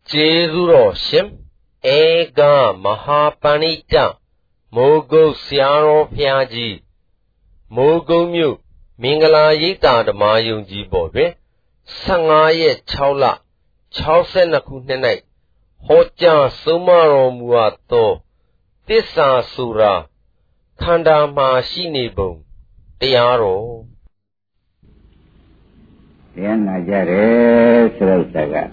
Jezuro Shim Ega Mahapanita Mogo Siaro Piaji Mogo Mu Mingala Yita the Mayunji Bobe Sangaye Chaula Chausenaku Nenai Hoja Sumaro Muato Tissa Sura Kanda Mashinibo Tiaro Yana Jare Srasaga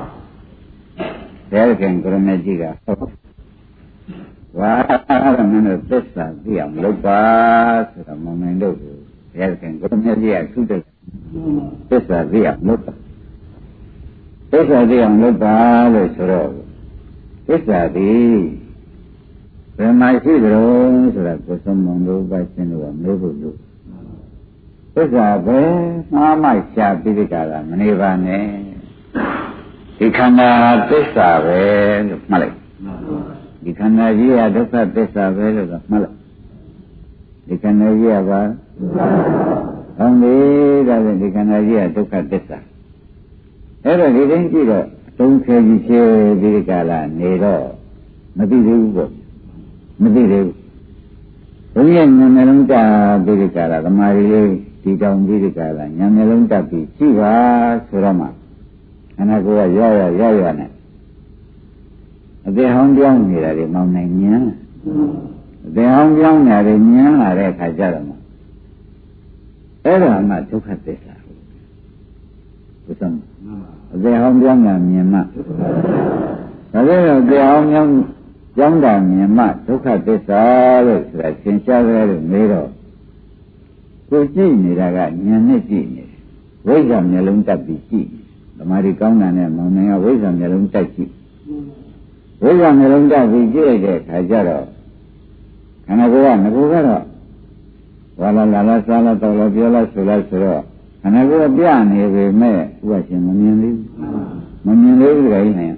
Delkin Grumejiga Varamana Tessa Diam Lupa Momento Delkin Grumejia Suda Tessa Diam Lupa Tessa Diam Lupa Suro Tessa Di Ramashidro Surakusamondo Bachinu Mebudu Tessa Be Mama Shabidikara Manivane Dikana Tessa Be Malay Dikana Jia Dosa Tessa Be Malay Dikana Jia Ba Only that Dikana Jia Dosa Tessa Ever didn't you don't say you say Dikala Nero Madiru Madiru Yanalunta Dikala the Mari Dikam Dikala Yanalunta Chiva Surama and I go a yaya. They hung young here at the mountain. They hung young at the Niana Kajarama. Ever took her this. They hung young and Yama. They hung young and Yama took her this all like Sincere Miro. Kujini Raga Yaniki. Wait on Yalunta Bichi. The Maricona and Mamma ways on their own taxi. Ways on their own taxi, Hajaro. Can I go on? I go on. Walla la sala tola viola sura. And I go beyond here with me, watching Mammy right now.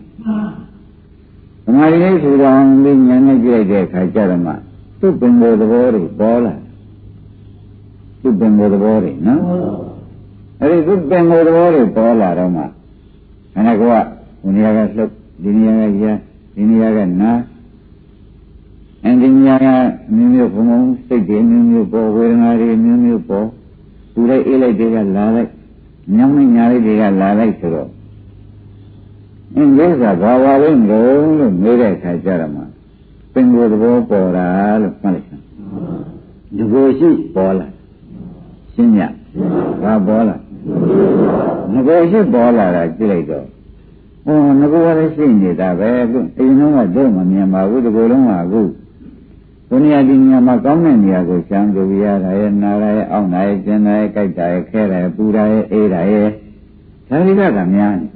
The Marines would only manage Hajarama. To bring the body, baller. To bring the body, no? There is good thing over the water, Paul Aroma. And I go up, Uniaga look, Diniaga na. And Diniaga, Mimio Pomo, State, Mimio Po, Veranari, Mimio Po, Ura Ila de Lalek, Yami Yari de Lalek Suro. In this, a Bawalin gold, made a Kajarama. Spring with the war for all punishment. You go see Paula. Sinya, Babola. Negotiate baller actually go. Oh, never seen it. I you know what dome on Yama would go along. When you are in Yamakom, you go down to Via, Nara, Onai, Jena, Kaita, Kera, Buddha, Ada, Tariga Mian.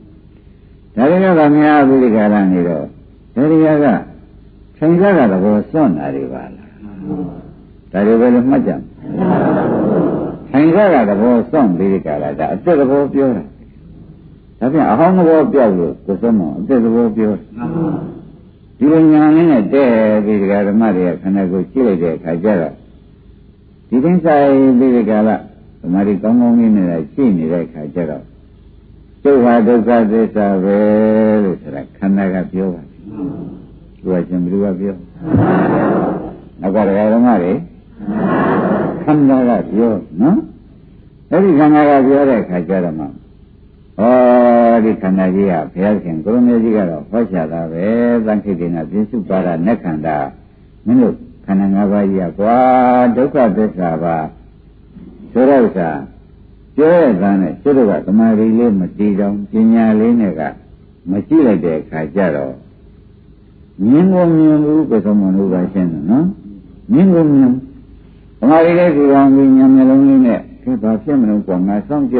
Tariga Mia, Vigaranido. Tariga. Sangaga was son, Arivala. Tariga Majam. Sangaga the whole song, Vidicala, a terrible pure. I think a home of all pure, the summer, a terrible pure. During young a day, Vidicala Maria, can I go chili there, Kajara? Didn't I, Vidicala, the Maricomo in a chini like Kajara? So I do got this very, can I have pure? Do I can do a pure? I got a Mari. Kandaga pure, no? Every Kandaga pure, Kajarama. Oh, the Kanadia, Pelkin, Grumejiga, Hoshada, Zankidina, Disupara, Nekanda, Minu, Kanangavaya, Doka Besava, Sorosa, Joran, Suruga, Kamari, Matidom, Jinya Linega, Matila de Kajaro. Ningo was a monuga, no? Ningo. Hãy subscribe cho kênh Ghiền Mì Gõ để không bỏ lỡ những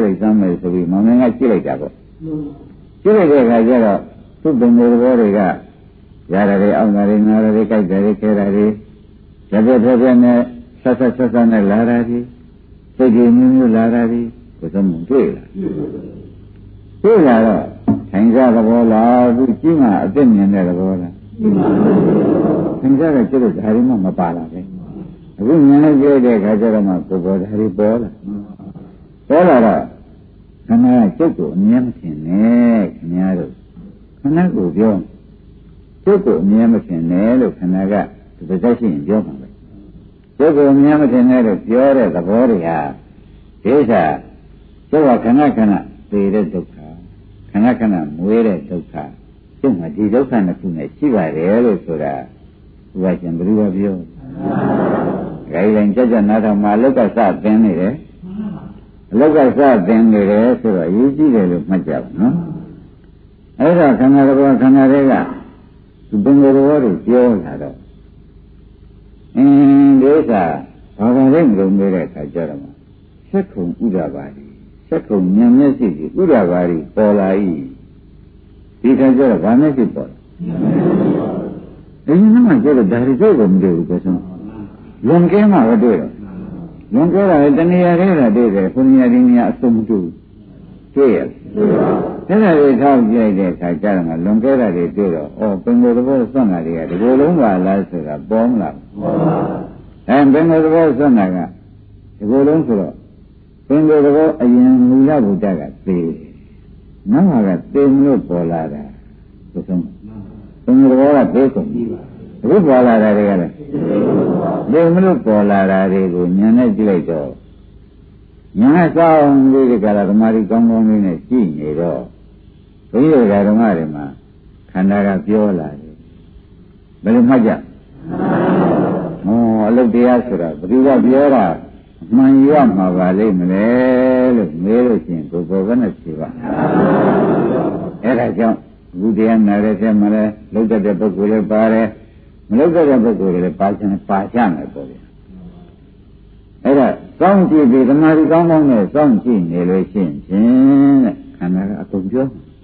video hấp dẫn. We manage the Gajarama to go Harry Bola. Bola, and I took Niamkin, Naro. ဏကိုပြောကျုပ်ကိုအမြဲမထင်နဲ့လို့ခန္ဓာကဒီပဇက်ရှိရင်ပြောမှာပဲကျုပ်ကိုအမြဲမထင်နဲ့လို့ပြောတဲ့သဘောတွေဟာဒီဥစ္စာကျုပ်ကခဏခဏသိတဲ့ဒုက္ခခဏခဏမွေးတဲ့ဒုက္ခကျုပ်မှာဒီဒုက္ခနှစ်ခုနဲ့ရှိပါတယ်လို့ဆိုတာဘုရားရှင်ဘယ်လိုပြောခိုင်းတိုင်းကြကြနာတော်မှာအလောက်ကစသင်နေတယ်အလောက်ကစသင်နေတယ်ဆိုတော့အရေးကြီးတယ်လို့မှတ်ကြပါနော်အဲ့ဒါခန္ဓာတော်ခန္ဓာတွေကဒီဘုံတော်တွေပြောလာတော့ဒီဥစ္စာဘာသာရေးမလုံးနေတဲ့အခါကျတော့စက္ခုံဥဒ္ဒဘာတိစက္ခုံဉာဏ်မျက်စိကြီးဥဒ္ဒဘာတိပေါ်လာ၏ဒီခါကျတော့ဘာမျက်စိပေါ်လာအရင်ကကျတော့ဒါရီစိတ်ကိုမတွေ့ဘူးကောဆုံးလွန်ကဲမှပဲတွေ့တော့လွန်ကဲတာလည်းတဏှာရဲတာတွေ့တယ်ခုနေရာဒီနေရာအစုံမတွေ့တွေ့ရအဲ့ဒါတွေထောက်ကြည့်တဲ့အခါကျတော့လွန်ကဲတာတွေတွေ့တော့ဩပင်ကိုယ်သဘောစွန့်တာတွေကဒီလိုလုံးပါလားဆိုတာပေါ်မလားပင်ကိုယ်သဘောစွန့်တာကဒီလိုလုံးဆိုတော့ပင်ကိုယ်သဘောအရင်မူလဘုဒ္ဓကသိနောက်ကသိမလို့ပေါ်လာတာဆိုဆုံးပင်ကိုယ်သဘောကသိကုန်ပြီအခုပေါ်လာတာတွေကလည်းသိမလို့ပေါ်လာတာတွေကိုဉာဏ်နဲ့ကြည့်လိုက်တော့ညာဆောင်လေးကလာဓမ္မရီကောင်းကောင်းလေးနဲ့ကြည့်နေတော့ဘုရားဓမ္မတွေမှာခန္ဓာကပြောလာတယ်ဘယ်လိုမှတ်ကြအလုတ်တရားဆိုတာဘယ်သူကပြောတာမှန်ရမှာပါလိမ့်မလဲလို့မေးလို့ရှိရင်ကိုယ်ပေါ်ကနဲ့ဖြေပါအဲ့ဒါကြောင့်ဘုရားနာရတဲ့ထဲမှာလည်းလုတ်တဲ့ပုဂ္ဂိုလ်လည်းပါတယ်မလုတ်တဲ့ပုဂ္ဂိုလ်တွေလည်းပါချင်ပါချမယ်ပေါ့ဗျာအဲ့ဒါစောင့်ကြည့်ပြီးဓမ္မရီကောင်းကောင်းနဲ့စောင့်ကြည့်နေလို့ရှိရင်တဲ့ခန္ဓာကအကုန်ပြော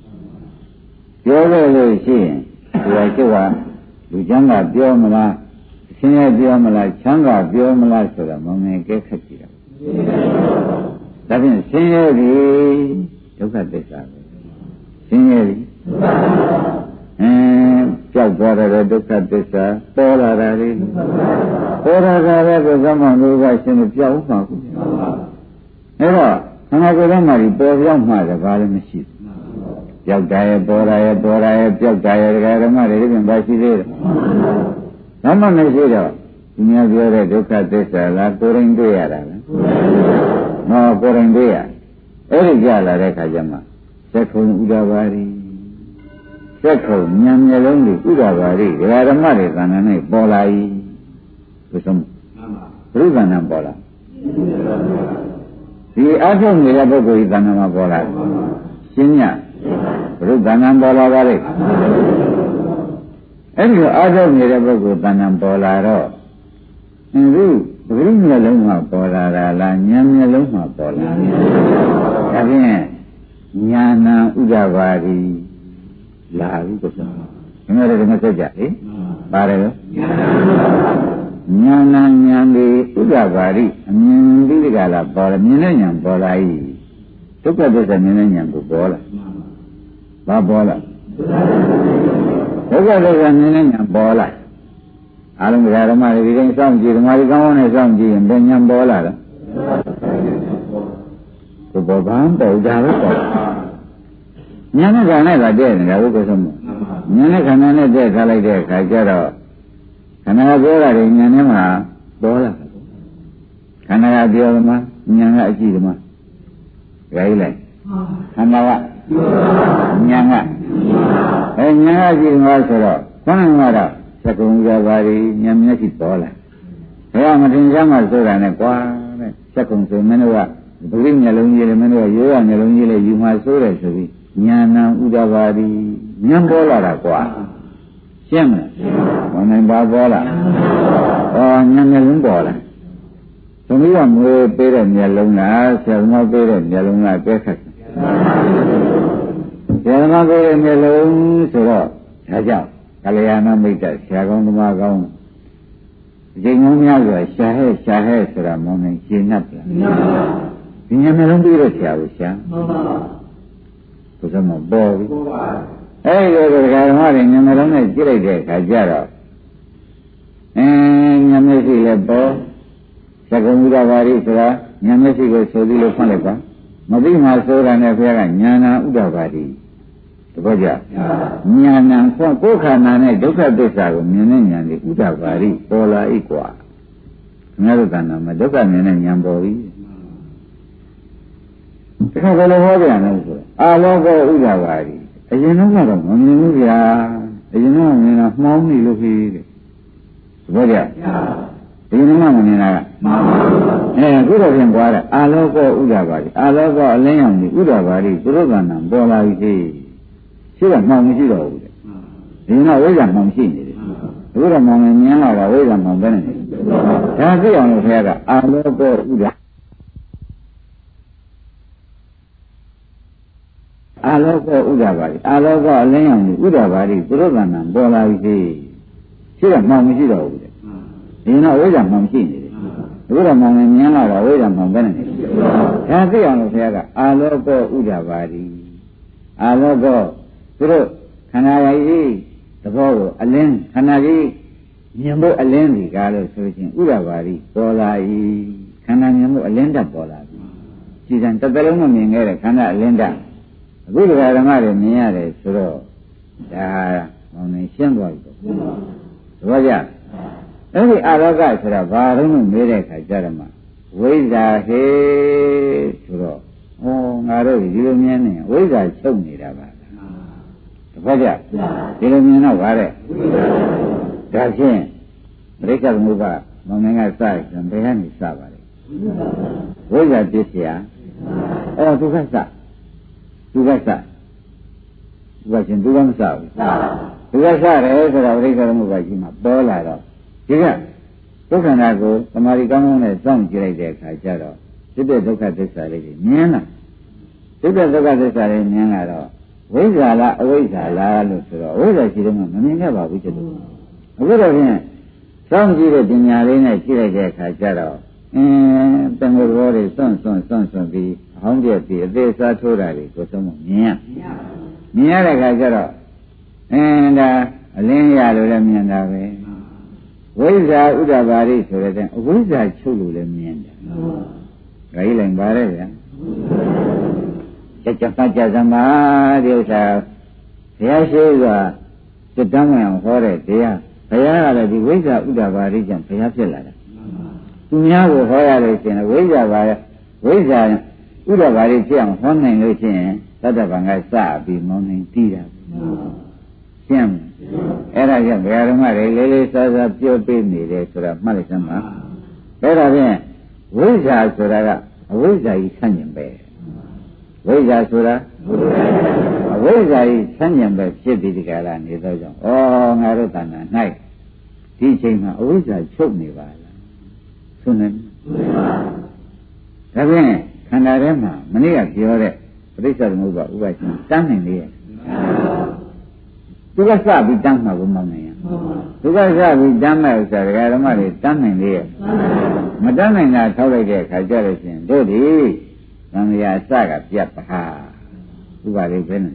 လို့ရှိရင်ဒီဟာကျုပ်ကလူချမ်းကပြောမလားဆင်းရဲပြောမလားချမ်းသာပြောမလားဆိုတာမမြင်ကဲခက်ကြည့်တာဒါဖြင့်ဆင်းရဲပြီဒုက္ခသစ္စာပဲဆင်းရဲပြီကြောက်သွားတဲ့ဒုက္ခသစ္စာပေါ်လာတာလေပေါ်လာတာလည်းဘုရားမောင်တို့ကရှင်မပြောက်မှာဘူးအဲ့တော့ခန္ဓာကိုယ်ထဲမှာဒီပေါ်ပြောက်မှလည်းဘာလည်းမရှိဘူးပြောက်တာရဲ့ပေါ်တာရဲ့ပြောက်တာရဲ့ဒကာဓမ္မတွေပြင်ပါရှိသေးတယ်ဘာမှမရှိတော့ဒီများပြောတဲ့ဒုက္ခသစ္စာလားကိုယ်ရင်တွေ့ရတာလားကိုယ်ရင်တွေ့ရအဲ့ဒီကြလာတဲ့ခါကျမှသက္ခုံဥဒ္ဒဘာတိသက္ခုံဉာဏ်မျက်လုံးတွေဥဒ္ဒဘာတိဒကာဓမ္မတွေသဏ္ဍာန်နဲ့ပေါ်လာ၏ဆိုဆုံးဘုရုသဏ္ဍာန်ပေါ်လာဒီအထုတ်နေတဲ့ပုဂ္ဂိုလ်ဤသဏ္ဍာန်မှာပေါ်လာရှင်းညဘုရုသဏ္ဍာန်ပေါ်လာပါလေအဲ့ဒီအထုတ်နေတဲ့ပုဂ္ဂိုလ်သဏ္ဍာန်ပေါ်လာတော့ဒီဘုရုမျက်လုံးမှာပေါ်လာတာလားဉာဏ်မျက်လုံးမှာပေါ်လာဒါဖြင့်ဉာဏ်ဥဒ္ဒဘာတိလာပြီကိုဆိုဒီမှာလည်းမဆက်ကြလေပါတယ်လို့ဉာဏ်ဒီဥဒ္ဒဘာတိအမြင်ပြီးဒီကလာပေါ်လာမြင်တဲ့ဉာဏ်ပေါ်လာ၏ဒုက္ခသစ္စာမြင်တဲ့ဉာဏ်ကိုပေါ်လာဘာပေါ်လာဒုက္ခသစ္စာမြင်တဲ့ဉာဏ်ပေါ်လာအားလုံးဓမ္မတွေဒီတိုင်းစောင့်ကြည့်ဓမ္မတွေကောင်းကောင်းနဲ့စောင့်ကြည့်ရင်ဘယ်ဉာဏ်ပေါ်လာလဲကိုပေါ်ဘာပေါ်ကြပဲပေါ်ဉာဏ်နဲ့ခန္ဓာကတည့်နေတာဘုရားဆုံးမဉာဏ်နဲ့ခန္ဓာနဲ့တည့်ထားလိုက်တဲ့အခါကျတော့ခန္ဓာကပြောတာတွေဉာဏ်ထဲမှာပေါ်လာခန္ဓာကပြောသမားဉာဏ်ကအကြည့်သမားကြိုက်လိုက်ခန္ဓာကဉာဏ်ကဉာဏ်ကကြည့်သမားဆိုတော့ခန္ဓာကတော့သက္ကုံဥဒ္ဒဘာတိဉာဏ်မျက်စိပေါ်လာဘယ်မထင်ရှားမှဆိုတာနဲ့ကွာတဲ့သက္ကုံဆိုမင်းတို့ကဗုဒ္ဓမျက်လုံးကြီးလေမင်းတို့ကရိုးရမျက်လုံးကြီးလေယူမှဆိုတယ်ဆိုပြီးဉာဏ်ဥဒ္ဒဘာတိဉာဏ်ပေါ်လာတာကွာရှင်းမလားဘယ်နိုင်ပါပေါ်လာဉာဏ်မျက်လုံးပေါ်လာသမီးကမွေးပေးတဲ့မျက်လုံးလားဆရာမပေးတဲ့မျက်လုံးလားကဲခက်ဆရာမပေးတဲ့မျက်လုံးဆိုတော့ဒါကြောင့်ကလျာဏမိတ်တဆရာကောင်းသမားကောင်းအချိန်ကောင်းများစွာရှာဟဲ့ဆိုတာမောင်းနေရှင်း납လားဒီမျက်လုံးပေးတဲ့ဆရာကိုရှာဘုရားမပေါ်ဘူးအဲ့ဒီလိုဓမ္မတွေမျက်လုံးနဲ့ကြည့်လိုက်တဲ့အခါကျတော့ဉာဏ်မျက်စိလည်းပေါ်သက္ကုံဥဒ္ဒဘာတိဆိုတာဉာဏ်မျက်စိကိုဆိုပြီးလို့ဖွင့်လိုက်ပါမသိမှဆိုတာနဲ့ဘုရားကဉာဏ်ဥဒ္ဒဘာတိဘောကြဉာဏ်ခွန်ကိုယ်ခန္ဓာနဲ့ဒုက္ခသစ္စာကိုမြင်တဲ့ဉာဏ်ဒီဥဒ္ဒပါရိပေါ်လာ၏ကွာခင်ဗျားတို့ကဏ္ဍမှာဒုက္ခမြင်တဲ့ဉာဏ်ပေါ်ပြီတခါဘယ်လိုဟောပြန်လဲဆိုအာလောကောဥဒ္ဒပါရိအရင်ကတော့မမြင်ဘူးဗျာအရင်ကမြင်တာမှောင်းနေလို့ဟေးတဲ့ဘောကြဒီနမမမြင်တာကမှန်ပါဘူးအခုတော့ပြန်သွားတာအာလောကောဥဒ္ဒပါရိအာလောကောအလင်းရောင်ဒီဥဒ္ဒပါရိသူတို့ကဏ္ဍပေါ်လာပြီရှိတော့မှောင်မရှိတော့ဘူးတဲ့ဒီကဝိဇ္ဇာမှောင်ရှိနေတယ်အခုတော့မှောင်မြင်လာတာဝိဇ္ဇာမှောင်ပဲနေတယ်ဒါသိအောင်လို့ခင်ဗျားကအာလောကောဥဒ္ဒအာလောကောဥဒ္ဒပါရိအာလောကောအလင်းရောင်ဒီဥဒ္ဒပါရိသူတို့ကဏ္ဍပေါ်လာပြီရှိတော့မှောင်မရှိတော့ဘူးတဲ့ဒီကဝိဇ္ဇာမှောင်ရှိနေတယ်အခုတော့မှောင်မြင်လာတာဝိဇ္ဇာမှောင်ပဲနေတယ်ဒါသိအောင်လို့ခင်ဗျားကအာလောကောဥဒ္ဒပါရိအာလောကောသူတို့ခန္ဓာကြီးသဘောကိုအလင်းခန္ဓာကြီးမြင်ဖို့အလင်းဒီကားလို့ဆိုချင်းဥဒ္ဒပါရိပေါ်လာ၏ခန္ဓာမြင်ဖို့အလင်းတတ်ပေါ်လာပြီကြည်စံတစ်သလုံးမမြင်ခဲ့တဲ့ခန္ဓာအလင်းတတ်အခုဒီဓမ္မတွေမြင်ရတယ်ဆိုတော့ဒါမောင်နေရှင်းသွားပြီပေါ့သဘောကျအဲ့ဒီအာလောကဆိုတာဘာလို့မေးတဲ့အခါကျတော့မှဝိဇ္ဇာဟေဆိုတော့ဩငါတို့ဒီလိုမြင်နေဝိဇ္ဇာချုပ်နေတာပါဘာကြဒီလိုမြင်တော့ဗါတဲ့ဒါဖြင့်ပရိစ္ဆေသမုပ္ပါမောင်ငယ်ကစရင်ဘယ်ကနေစပါလဲဝိဇ္ဇာပစ္စယဒုက္ခစဒုက္ခစဘာရှင်ဒုက္ခမစဘူးဒုက္ခစတယ်ဆိုတော့ပရိစ္ဆေသမုပ္ပါကြီးမှာပေါ်လာတော့ဒီကဒုက္ခနာကိုသမာဓိကောင်းကောင်းနဲ့စောင့်ကြည့်လိုက်တဲ့အခါကျတော့ဖြစ်တဲ့ဒုက္ခသစ္စာလေးကြီးမြင်လာဖြစ်တဲ့ဒုက္ခသစ္စာလေးမြင်လာတော့ဝိဇ္ဇာလားအဝိဇ္ဇာလားလို့ဆိုတော့ဝိဇ္ဇာရှိတယ်မှမမြင်ခဲ့ပါဘူးကျတော့အခုတော့ဖြင့်စောင့်ကြည့်တဲ့ပညာလေးနဲ့ကြည့်လိုက်တဲ့အခါကျတော့တန်ခိုးဘောတွေစွန့်ပြီးအဟောင်းပြက်ပြီးအသေးစားထိုးတာတွေကိုသုံးဖို့မြင်ရတဲ့အခါကျတော့ဒါအလင်းရလို့လည်းမြင်တာပဲဝိဇ္ဇာဥဒ္ဒပါရိဆိုတဲ့အဝိဇ္ဇာချုပ်လို့လည်းမြင်တယ်ဒါကြီးလည်းပါတယ်ဗျာကြပတ်ကြသမားဒီဥစ္စာဘုရားရှိစွာစိတ်တမ်းအောင်ဟောတဲ့တရားဘုရားကလည်းဒီဝိဇ္ဇာဥဒ္ဒပါရိကြောင့်ဘုရားဖြစ်လာတာသူများကိုဟောရလို့ရှိရင်ဝိဇ္ဇာဥဒ္ဒပါရိဖြစ်အောင်ဟောနိုင်လို့ရှိရင်သတ္တဗံကစပြီးမောင်းနေတည်တာရှင်းအဲ့ဒါကြောင့်ဘုရားဓမ္မတွေလေးလေးစားစားပြောပေးနေတယ်ဆိုတာမှတ်လိုက်စမ်းပါအဲ့ဒါဖြင့်ဝိဇ္ဇာဆိုတာကအဝိဇ္ဇာကြီးဆန့်ကျင်ပဲဝိဇ္ဇာဆိုတာအဝိဇ္ဇာကြီးဆန့်ကျင်ပဲဖြစ်ပြီးဒီကလာနေတော့ကြောင့်ငါတို့တဏ္ဍာ၌ဒီချိန်မှာအဝိဇ္ဇာချုပ်နေပါလားဆိုနေဒါဖြင့်ခန္ဓာထဲမှာမနေ့ကပြောတဲ့ပဋိစ္စသမုပ္ပါဥပါရှင်တန်းနိုင်လေရဲ့သူကစပြီးတန်းမှာကိုမောင်းနေရသူကစပြီးတန်းမဲ့ဥစ္စာဒကာဓမ္မတွေတန်းနိုင်လေရဲ့မတန်းနိုင်တာထောက်လိုက်တဲ့အခါကျတော့ရှင်တို့ဒီသံဃာအစကပြတ်ပါဥပါလိပဲနေ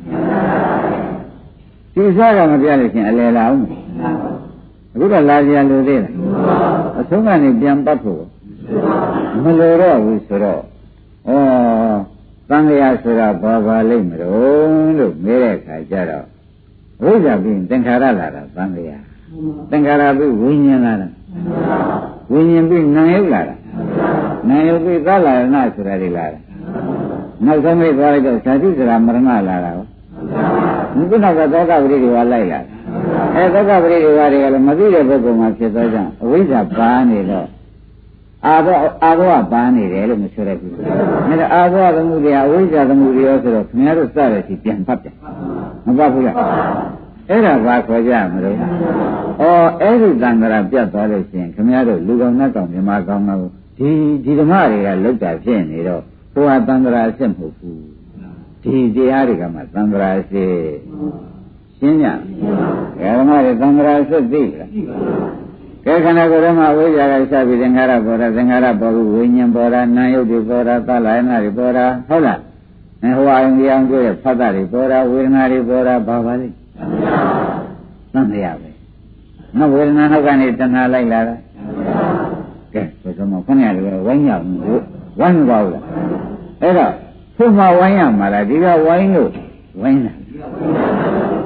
ဒီအစကမပြတ်လို့ရှင်အလယ်လာအောင်အခုတော့လာကြလို့သေးလားအဆုံးကနေပြန်ပတ်ဖို့မလိုတော့ဘူးဆိုတော့သံဃာဆိုတာဘာလိမ့်မလို့မေးတဲ့အခါကျတော့ဝိဇ္ဇာပြီးသင်္ခါရလာတာသံဃာသင်္ခါရပြီးဝိညာဉ်လာတာဝိညာဉ်ပြီးနာယုတ်လာတာနာယုတ်ပြီးသလရဏဆိုတာတွေလာတာနောက်ဆုံးမိသွားလိုက်တော့ဇာတိစရာမရဏလာတာဟုတ်ခုနောက်ကသောကပရိဒီဝါလိုက်လာသောကပရိဒီဝါတွေကလည်းမသိတဲ့ပုဂ္ဂိုလ်မှာဖြစ်သောကြောင့်အဝိဇ္ဇာပါနေတော့အာဘောပါနေတယ်လို့မဆိုရဘူး။ဒါအာဘောသမှုတရားအဝိဇ္ဇာသမှုတရားဆိုတော့ခင်ဗျားတို့စတဲ့စီပြန်ဖတ်ပြန်မဖတ်ဘူးလား။အဲ့ဒါဘာခေါ်ကြမလို့။အဲ့ဒီတန်ត្រာပြတ်သွားလို့ရှိရင်ခင်ဗျားတို့လူကောင်နတ်ကောင်မြမကောင်ကဒီဓမ္မတွေကလောက်တာဖြစ်နေတော့ဟိုဟာတန်ត្រာအစ်မဟုတ်ဘူး။ဒီတရားတွေကမှတန်ត្រာအစ်ရှင်းကြ။ဓမ္မတွေတန်ត្រာအစ်သိလား။ကဲခန္ဓာကိုယ်ထဲမှာဝိဇ္ဇာကစပြီးသင်္ခါရပေါ်တာသင်္ခါရပေါ်ပြီးဝိညာဉ်ပေါ်တာနာယုတ်တွေပေါ်တာသလယနာတွေပေါ်တာဟုတ်လားဟိုအယုံဒီအောင်ကျိုးရဲ့ဖတ်တာတွေပေါ်တာဝေဒနာတွေပေါ်တာဘာပါလဲသံဃာပဲနောက်ဝေဒနာနောက်ကနေတဏှာလိုက်လာတာကဲဆိုတော့ခဏရဝိုင်းရဝိုင်းပါဦးလားအဲ့တော့သူ့မှာဝိုင်းရမှာလားဒီကဝိုင်းလို့ဝိုင်းတာ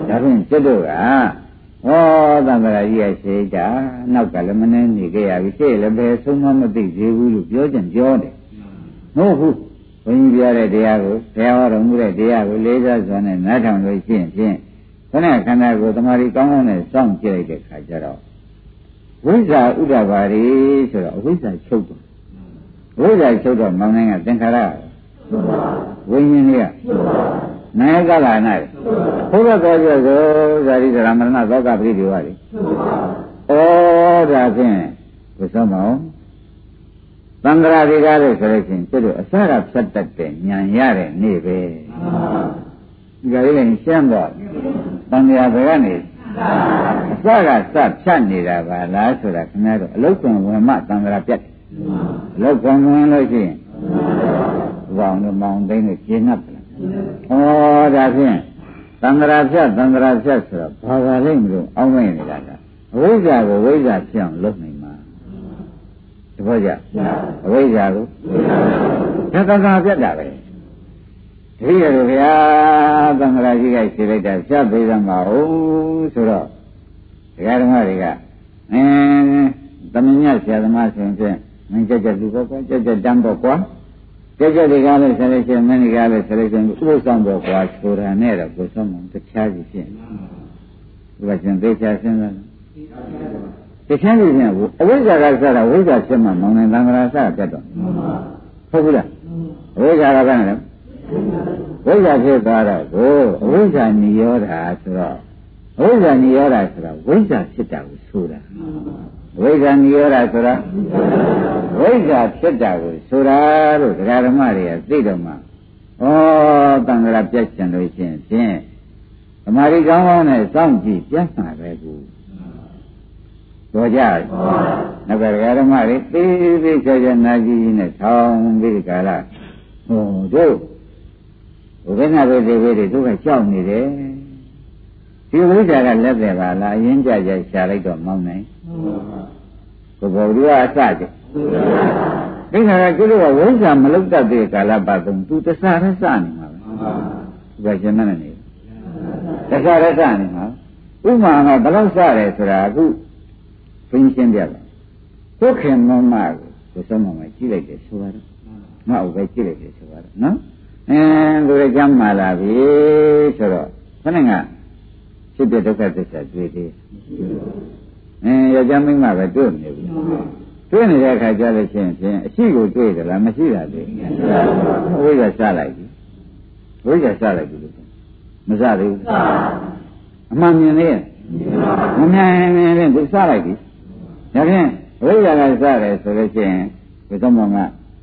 ဒါဖြင့်ကျွတ်တို့ကဟောသံဃာကြီးရဲ့ရှိတာနောက်ကလည်းမနေနေကြရပြီရှေ့လည်းပဲဆုံးမမသိသေးဘူးလို့ပြောကြတယ်မဟုတ်ဘူးဘုန်းကြီးပြောတဲ့တရားကိုဘုရားဟောတော်မူတဲ့တရားကိုလေးစားစွာနဲ့နားထောင်လို့ရှိရင်ဖြင့်ခဏခန္ဓာကိုယ်တမာရီကောင်းကောင်းနဲ့စောင့်ကြည့်လိုက်တဲ့ခါကျတော့ဝိဇ္ဇာဥဒ္ဒဘာရီဆိုတော့အဝိဇ္ဇာချုပ်တော့ဝိဇ္ဇာချုပ်တော့မောင်နိုင်ကသင်္ခါရဝိညာဉ်တွေကနာယကလာနာဘုရားတော်ကျော်ကိုဇာတိဒရာမရဏသောကပရိဒီဝါရီဩဒါဖြင့်ဘုရားမောင်သံဃာတွေကားလို့ဆိုလို့ချင်းသူတို့အစရဖြတ်တတ်တဲ့ဉာဏ်ရတဲ့နေ့ပဲဒီကလေးကရှင်းတော့သံဃာဘယ်ကနေအစကစဖြတ်နေတာပါလားဆိုတာခင်ဗျားတို့အလုတ်ကွန်ဝင်မှသံဃာပြတ်တယ်အလုတ်ကွန်ဝင်လို့ရှိရင်ဘောင်တို့မောင်သိန်းတို့ကျင်း납တယ်ဩဒါဖြင့်သံဃာဖြတ်ဆိုတော့ဘာသာလိမ့်မလို့အောင်းမိနေတာကအဝိဇ္ဇာကိုဝိဇ္ဇာဖြစ်အောင်လုပ်နိုင်မှာတပည့်ကြအဝိဇ္ဇာကိုသံဃာပြတ်တာပဲတပည့်ရဗျာသံဃာကြီးကရှင်းလိုက်တာဖြတ်ပေးသမှာဟုတ်ဆိုတော့ဒကာဓမ္မတွေကသမညဆရာသမားဆိုရင်မင်းကြက်လူပေါ့ကွာကြက်တန်းပေါ့ကွာကြက်တွေကလည်းဆက်လက်ရှင်မင်းတွေကလည်းဆက်လက်ရှင်ဥပ္ပဆောင်ပေါ့ကွာဆိုတာနဲ့တော့ကိုယ်ဆုံးမှတခြားကြီးဖြစ်ဒီကရှင်သေချာစဉ်းစားတခြားကြီးဖြစ်ဘူးအဝိဇ္ဇာကစတာဝိဇ္ဇာဖြစ်မှမောင်နိုင်သံဃာစပြတ်တော့ဟုတ်ဘူးလားအဝိဇ္ဇာကဘာလဲဝိဇ္ဇာဖြစ်သွားတော့ကိုအဝိဇ္ဇာနိရောဓဆိုတော့ဝိဇ္ဇာနိရောဓဆိုတာဝိဇ္ဇာဖြစ်တာကိုဆိုတာဝိဇ္ဇာနိရောဓဆိုတာဝိဇ္ဇာဖြစ်တာကိုဆိုတာလို့ဒကာဓမ္မတွေကသိတော့မှဩတန်ခါပြတ်ချင်လို့ရှိရင်ဖြင့်သမာဓိကောင်းကောင်းနဲ့စောင့်ကြည့်ပြတ်မှာပဲကူတော့ကြနောက်ကဒကာဓမ္မတွေသိသိချာချာနာကြည့်နဲ့ထောင်ပြီးကြလားဟိုတို့ဘုရားနာပဲတွေတို့ကကြောက်နေတယ်ဒီဝိဇ္ဇာကလက်တယ်ပါလားအရင်ကြကြရှာလိုက်တော့မောင်းနိုင်ဘုဘောလူကအစကြဒီခါကကျလို့ကဝိဇ္ဇာမလုတ်တတ်တဲ့ကာလပတ်သုံးသူတဆရစနေမှာပဲဒီကရှင်မနဲ့နေတဆရစနေမှာဥမာကဘယ်လောက်စတယ်ဆိုတာအခုဘင်းရှင်းပြပါဘုခင်မမကိုသုံးမမကြည့်လိုက်တယ်ဆိုတော့ငါ့ဥပဲကြည့်လိုက်တယ်ဆိုတော့နော်လူရကြမ်းမာလာပြီဆိုတော့ခဏကဖြစ်တဲ့ဒုက္ခသစ္စာတွေ့သေးယောက်ျားမိန်းမပဲတွေ့နေပြီတွေ့နေတဲ့အခါကျလို့ရှိရင်အရှိကိုတွေ့ကြလားမရှိတာတွေ့ဝိဇ္ဇာစလိုက်ပြီဝိဇ္ဇာစလိုက်ပြီလို့မစသေးဘူးအမှန်မြင်သေးရဲ့မမြင်ရင်သူစလိုက်ပြီဒါဖြင့်ဝိဇ္ဇာကစတယ်ဆိုလို့ရှိရင်ဒီသုံးပုံက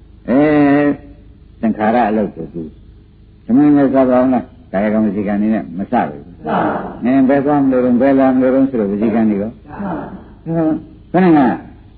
သင်္ခါရအလုပ်ကိုသူသမင်းနဲ့စပါအောင်လားကာယကံဝစီကံနေနဲ့မစဘူးဘယ်သွားမလို့ဘယ်လာမလို့ဆိုတော့ဝစီကံတွေရောခဏက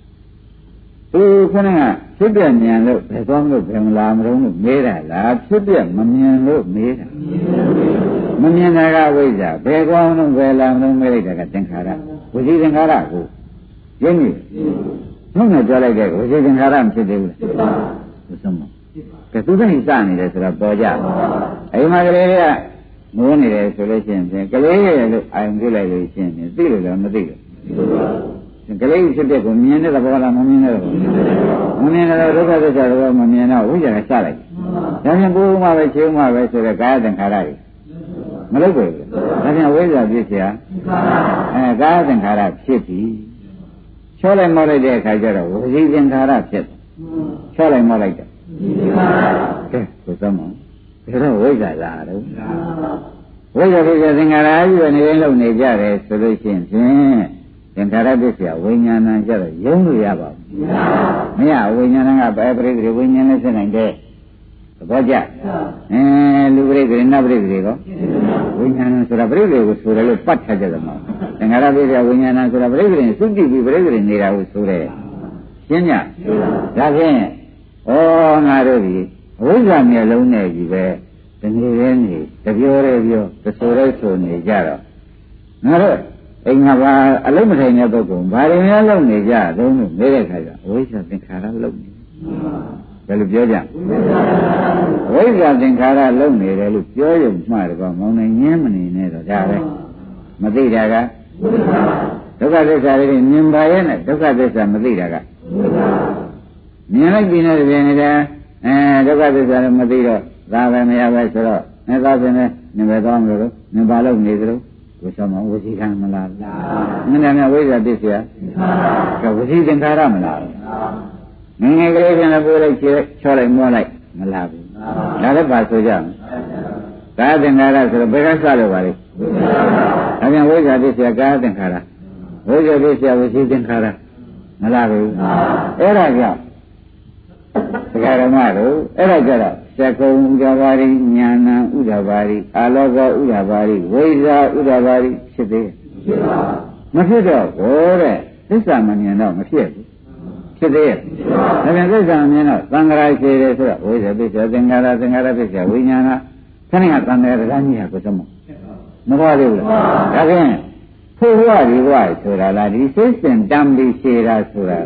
ဖြစ်ပြမြင်လို့ဘယ်သွားမလို့ဘယ်မလာမလို့မေးတာလားဖြစ်ပြမမြင်လို့မေးတာမမြင်တာကဝိဇ္ဇာဘယ်သွားမလို့ဘယ်လာမလို့မေးလိုက်တာကသင်္ခါရဝစီသင်္ခါရကိုရင်းနေနှုတ်နဲ့ပြောလိုက်တဲ့ဝစီသင်္ခါရမဖြစ်သေးဘူးလားဘုဆုံးမကဲသူသိစနေတယ်ဆိုတော့ပေါ်ကြအိမ်မှာကလေးကမိုးနေတယ်ဆိုလို့ရှိရင်ကလေးရဲ့လို့အာရုံပြုလိုက်လို့ရှိရင်သိလို့လည်းမသိဘူးကလေးဖြစ်တဲ့ကိုမြင်တဲ့သဘောလားမမြင်တဲ့သဘောမမြင်တဲ့ဒုက္ခသစ္စာတော့မမြင်တော့ဝိဇ္ဇာကစလိုက်ဒါပြန်ကိုယ်မှပဲချင်းမှပဲဆိုတော့ကာယသင်္ခါရတွေမလုပ်ဘူးဒါပြန်ဝိဇ္ဇာဖြစ်เสียကာယသင်္ခါရဖြစ်ပြီချောလိုက်မောလိုက်တဲ့အခါကျတော့ဝစီသင်္ခါရဖြစ်ချောလိုက်မောလိုက်တယ်ကဲကိုယ်သမဒါတော့ဝိဇ္ဇာလားတော့ဝိဇ္ဇာဖြစ်တဲ့သင်္ခါရကြီးပဲနေလို့နေကြတယ်ဆိုလို့ရှိရင်ဖြင့်သင်္ခါရပစ္စယဝိညာဏကျတော့ယုံလို့ရပါဘူးမရဝိညာဏကပဲပရိသေဝိညာဉ်နဲ့ဆက်နိုင်တဲ့သဘောကျလူပရိသေနတ်ပရိသေကောဝိညာဏဆိုတာပရိသေကိုဆိုတယ်လို့ပတ်ထားကြတယ်မှာသင်္ခါရပစ္စယဝိညာဏဆိုတာပရိသေစုတိပြီးပရိသေနေတာကိုဆိုတယ်ရှင်းညဒါဖြင့်ဩငါတို့ဒီဝိဇ္ဇာမျက်လုံးနဲ့ကြီးပဲဒီနေ့ရင်းနေတပြောရဲပြောသဆိုရဲဆိုနေကြတော့ငါတို့အိမ်ကဘာအလုံးမထိုင်တဲ့ပုဂ္ဂိုလ်ဘာတွေများလုပ်နေကြတုံးလို့နေတဲ့ခါကျဝိဇ္ဇာသင်္ခါရလုပ်နေဘယ်လိုပြောကြဝိဇ္ဇာသင်္ခါရလုပ်နေတယ်လို့ပြောရုံမှတကောမောင်နိုင်ငင်းမနေနဲ့တော့ဒါပဲမသိတာကဒုက္ခသစ္စာတွေမြင်ပါရဲ့နဲ့ဒုက္ခသစ္စာမသိတာကမြင်လိုက်ပြီးနေတယ်နေတယ်ဒုက္ခသစ္စာလည်းမသိတော့သာပဲမရပဲဆိုတော့သာပဲနဲ့နင်ပဲသွားမလို့နင်ပါလို့နေသလိုဝိသမဝစီခံမလားနင်လည်းဝိဇ္ဇာပစ္စယကဝစီသင်္ခါရမလားငငယ်ကလေးပြန်လည်းပိုးလိုက်ချောလိုက်မောလိုက်မလားဘူးဒါလည်းပါဆိုကြမယ်ကာသင်္ခါရဆိုတော့ဘယ်ကစလို့ပါလဲဒါပြန်ဝိဇ္ဇာပစ္စယကာသင်္ခါရဝိဇ္ဇာပစ္စယဝစီသင်္ခါရမလားဘူးအဲ့ဒါကြောင့်ဒကာဓမ္မတို့အဲ့ဒါကြတော့သက္ကုံဥဒ္ဒဘာရိညာဏဥဒ္ဒဘာရိအာလောကဥဒ္ဒဘာရိဝိဇ္ဇာဥဒ္ဒဘာရိဖြစ်သေးရဲ့မဖြစ်တော့ဘောတဲ့သစ္စာမမြင်တော့မဖြစ်ဘူးဖြစ်သေးရဲ့ဒါပြန်သစ္စာမမြင်တော့သံဃာရှိတယ်ဆိုတော့ဝိဇ္ဇာပစ္စယသင်္ခါရသင်္ခါရပစ္စယဝိညာဏခဏကသံဃာတရားကြီးဟာကိုယ်သမမဟုတ်သေးဘူးလားဒါဖြင့်ဖို့ဝရီဝဆိုတာလားဒီစိတ်စင်တမ်းပြီးရှည်တာဆိုတာ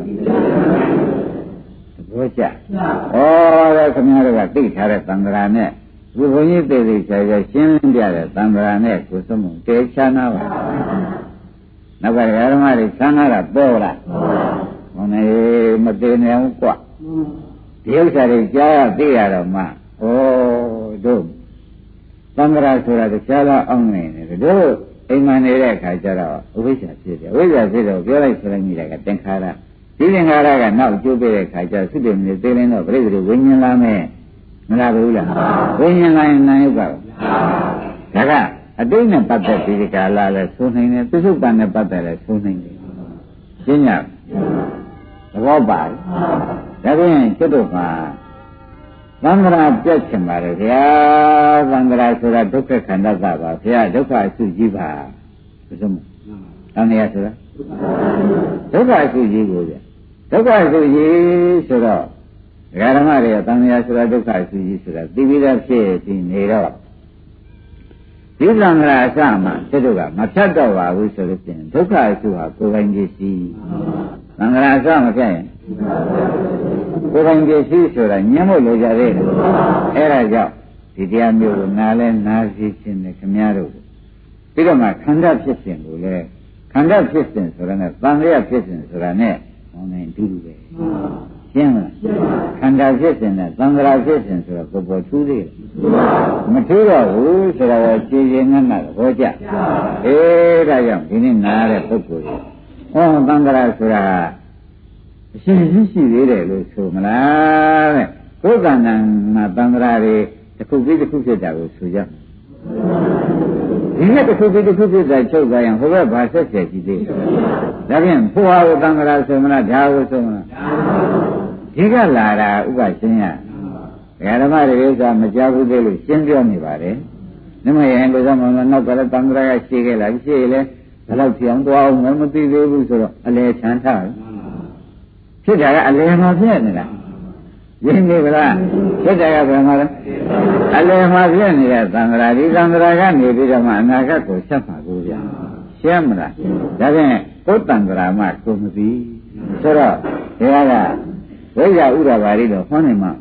ဘောကြဩဒါခင်ဗျားတို့ကသိထားတဲ့သံဃာနဲ့ဒီဘုန်းကြီးသိသိချာချာရှင်းလင်းပြတဲ့သံဃာနဲ့ကိုယ်သမတေချာနာပါနောက်ကဓမ္မတွေသံဃာကပေါ်လာဟောနေမသေးနေအောင်กว่าဒီဥစ္စာတွေကြားရသိရတော့မှဩတို့သံဃာဆိုတာတရားလားအောင်နေတယ်တို့အိမ်မှာနေတဲ့အခါကျတော့အဝိဇ္ဇာဖြစ်တယ်အဝိဇ္ဇာဖြစ်တော့ပြောလိုက်ဆိုလိုက်မိတာကသင်္ခါရဒီသင်္ခါရကနောက်ကျိုးပေးတဲ့အခါကျသုတေမနေသေးရင်တော့ပြိဿတွေဝိညာဉ်လာမယ်မလားဘူးလားဝိညာဉ်လာရင်နာယုတ်ကဒါကအတိတ်နဲ့ပတ်သက်ပြီးဒီကာလလဲဆိုနိုင်တယ်ပြစ္ဆုတ်ပန်နဲ့ပတ်သက်လဲဆိုနိုင်တယ်ရှင်းညသဘောပါဒါပြင်ကျွတ်တို့မှာသံဃာပြတ်ချင်ပါလေဗျာသံဃာဆိုတာဒုက္ခခန္ဓာသပါဗျာဒုက္ခအစုကြီးပါဘယ်လိုလဲသံဃာဆိုတာဒုက္ခအစုကြီးကိုဗျဒုက္ခအစုကြီးဆိုတော့ဒကာဓမ္မတွေကသံဃာဆိုတာဒုက္ခအစုကြီးဆိုတာသိပြီးသားဖြစ်ပြီးနေတော့ဒီသံဃာအစမှကျွတ်တို့ကမဖြတ်တော့ပါဘူးဆိုလို့ပြင်ဒုက္ခအစုဟာကိုယ်ပိုင်ပစ္စည်းသံဃာအစမဖြတ်ရင်ကိုယ်ပိုင်ပစ္စည်းဆိုတာညှင်းဖို့လိုကြသေးတယ်အဲ့ဒါကြောင့်ဒီတရားမျိုးကိုနားလဲနားစီခြင်းနဲ့ခင်ဗျားတို့ပြီးတော့မှခန္ဓာဖြစ်စဉ်ကိုလည်းခန္ဓာဖြစ်စဉ်ဆိုတာနဲ့သံဃာဖြစ်စဉ်ဆိုတာနဲ့ဟောနေအတူတူပဲရှင်းမလားခန္ဓာဖြစ်စဉ်နဲ့သံဃာဖြစ်စဉ်ဆိုတော့ပေါ်ထူးသေးတယ်မထူးတော့ဘူးဆိုတော့ခြေရင်ငတ်ငတ်ဟောကြအေးဒါကြောင့်ဒီနေ့နားတဲ့ပုဂ္ဂိုလ်ကြီးဟောသံဃာဆိုတာအရှင်ကြီးရှိသေးတယ်လို့ဆိုမလားတဲ့ကိုယ်ကံတန်မှာသံဃာတွေတစ်ခုပြီးတစ်ခုဖြစ်တာကိုဆိုကြဒီနေ့တစ်ခုပြီးတစ်ခုဖြစ်တာချုပ်သွားရင်ဟိုဘက်ဘာဆက်ဆက်ကြည့်သေးဒါဖြင့်ဖို့ဟာကိုသံဃာဆိုမလားဓာကိုဆိုမလားဒီကလာတာဥပရှင်းရဓမ္မတွေဥစ္စာမကြဘူးသေးလို့ရှင်းပြောနေပါတယ်နမယံကိုသမနောနောက်ကလည်းသံဃာကရှိခဲ့လာရှိလေဘယ်လောက်ပြောင်းသွားအောင်မသိသေးဘူးဆိုတော့အလေချမ်းထားဖြစ်တာကအလေမှာဖြစ်နေလားရင်းနေဗလားဖြစ်တာကဘယ်မှာလဲအလေမှာဖြစ်နေတဲ့သံဃာဒီသံဃာကနေပြီးတော့မှအနာဂတ်ကိုဆက်မှာကိုဗျာရှင်းမလားဒါဖြင့်ကိုယ်တံဃာမှကိုမသိဆိုတော့ဒီကဝိဇ္ဇာဥဒ္ဒဘာရိတော့ဟောနေမှာ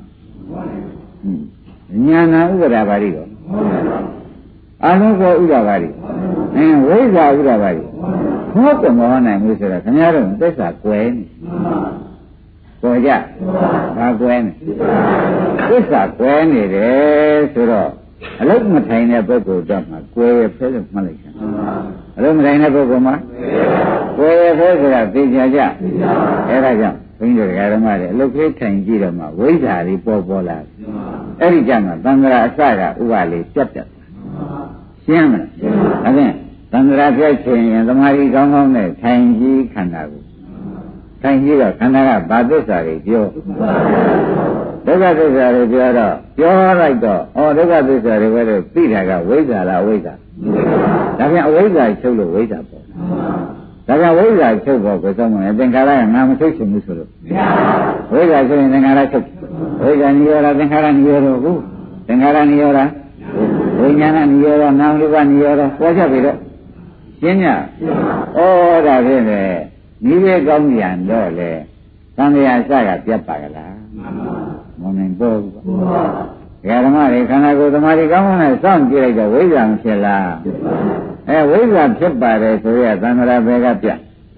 ဉာဏဥဒ္ဒဘာရိတော့အာလောကဥဒ္ဒဘာရိဝိဇ္ဇာဥဒ္ဒဘာရိဟောကမောနိုင်မှုဆိုတော့ခင်ဗျားတို့သစ္စာကွယ်နေပေါ်ကြဘာကွယ်နေသစ္စာကွယ်နေတယ်ဆိုတော့အလုံးမထိုင်တဲ့ပုဂ္ဂိုလ်တော့မှကွယ်ရဖဲလို့မှတ်လိုက်တယ်အလုံးမထိုင်တဲ့ပုဂ္ဂိုလ်မှာကွယ်ရဖဲဆိုတာသိကြကြအဲ့ဒါကြောင့်ဘုန်းကြီးတို့ဓမ္မတွေအလုတ်ကလေးထိုင်ကြည့်တော့မှဝိဇ္ဇာတွေပေါ်လာအဲ့ဒီကြမှာသံဃာအစကဥပလေးပြတ်ရှင်းမလားဒါဖြင့်သံဃာပြတ်ချင်ရင်သမာဓိကောင်းကောင်းနဲ့ထိုင်ကြည့်ခန္ဓာကိုထိုင်ကြည့်တော့ခန္ဓာကဘာသစ္စာတွေပြောဒုက္ခသစ္စာတွေပြောတော့ပြောလိုက်တော့ဒုက္ခသစ္စာတွေပဲလို့သိတာကဝိဇ္ဇာလားဝိဇ္ဇာဒါပြန်အဝိဇ္ဇာချုပ်လို့ဝိဇ္ဇာပေါ်ဒါကြောင့်ဝိဇ္ဇာချုပ်ဖို့ကိုသုံးမယ်သင်္ခါရကငါမချုပ်ချင်ဘူးဆိုလို့ဝိဇ္ဇာဆိုရင်သင်္ခါရချုပ်ဝိဇ္ဇာနိရောဓသင်္ခါရနိရောဓဟုတ်သင်္ခါရနိရောဓဝိညာဏနိရောဓနာမ်ရူပနိရောဓပေါ်ချက်ပြီတော့ရှင်းညဒါဖြင့်လေနိဝေကောင်းပြန်တော့လေသံဃာစကပြတ်ပါကလားမနိုင်ပေါ်ဘူးဓမ္မတွေခန္ဓာကိုယ်သမာဓိကောင်းကောင်းနဲ့စောင့်ကြည့်လိုက်တော့ဝိဇ္ဇာမဖြစ်လားဝိဇ္ဇာဖြစ်ပါတယ်ဆိုရသံဃာဘယ်ကပြ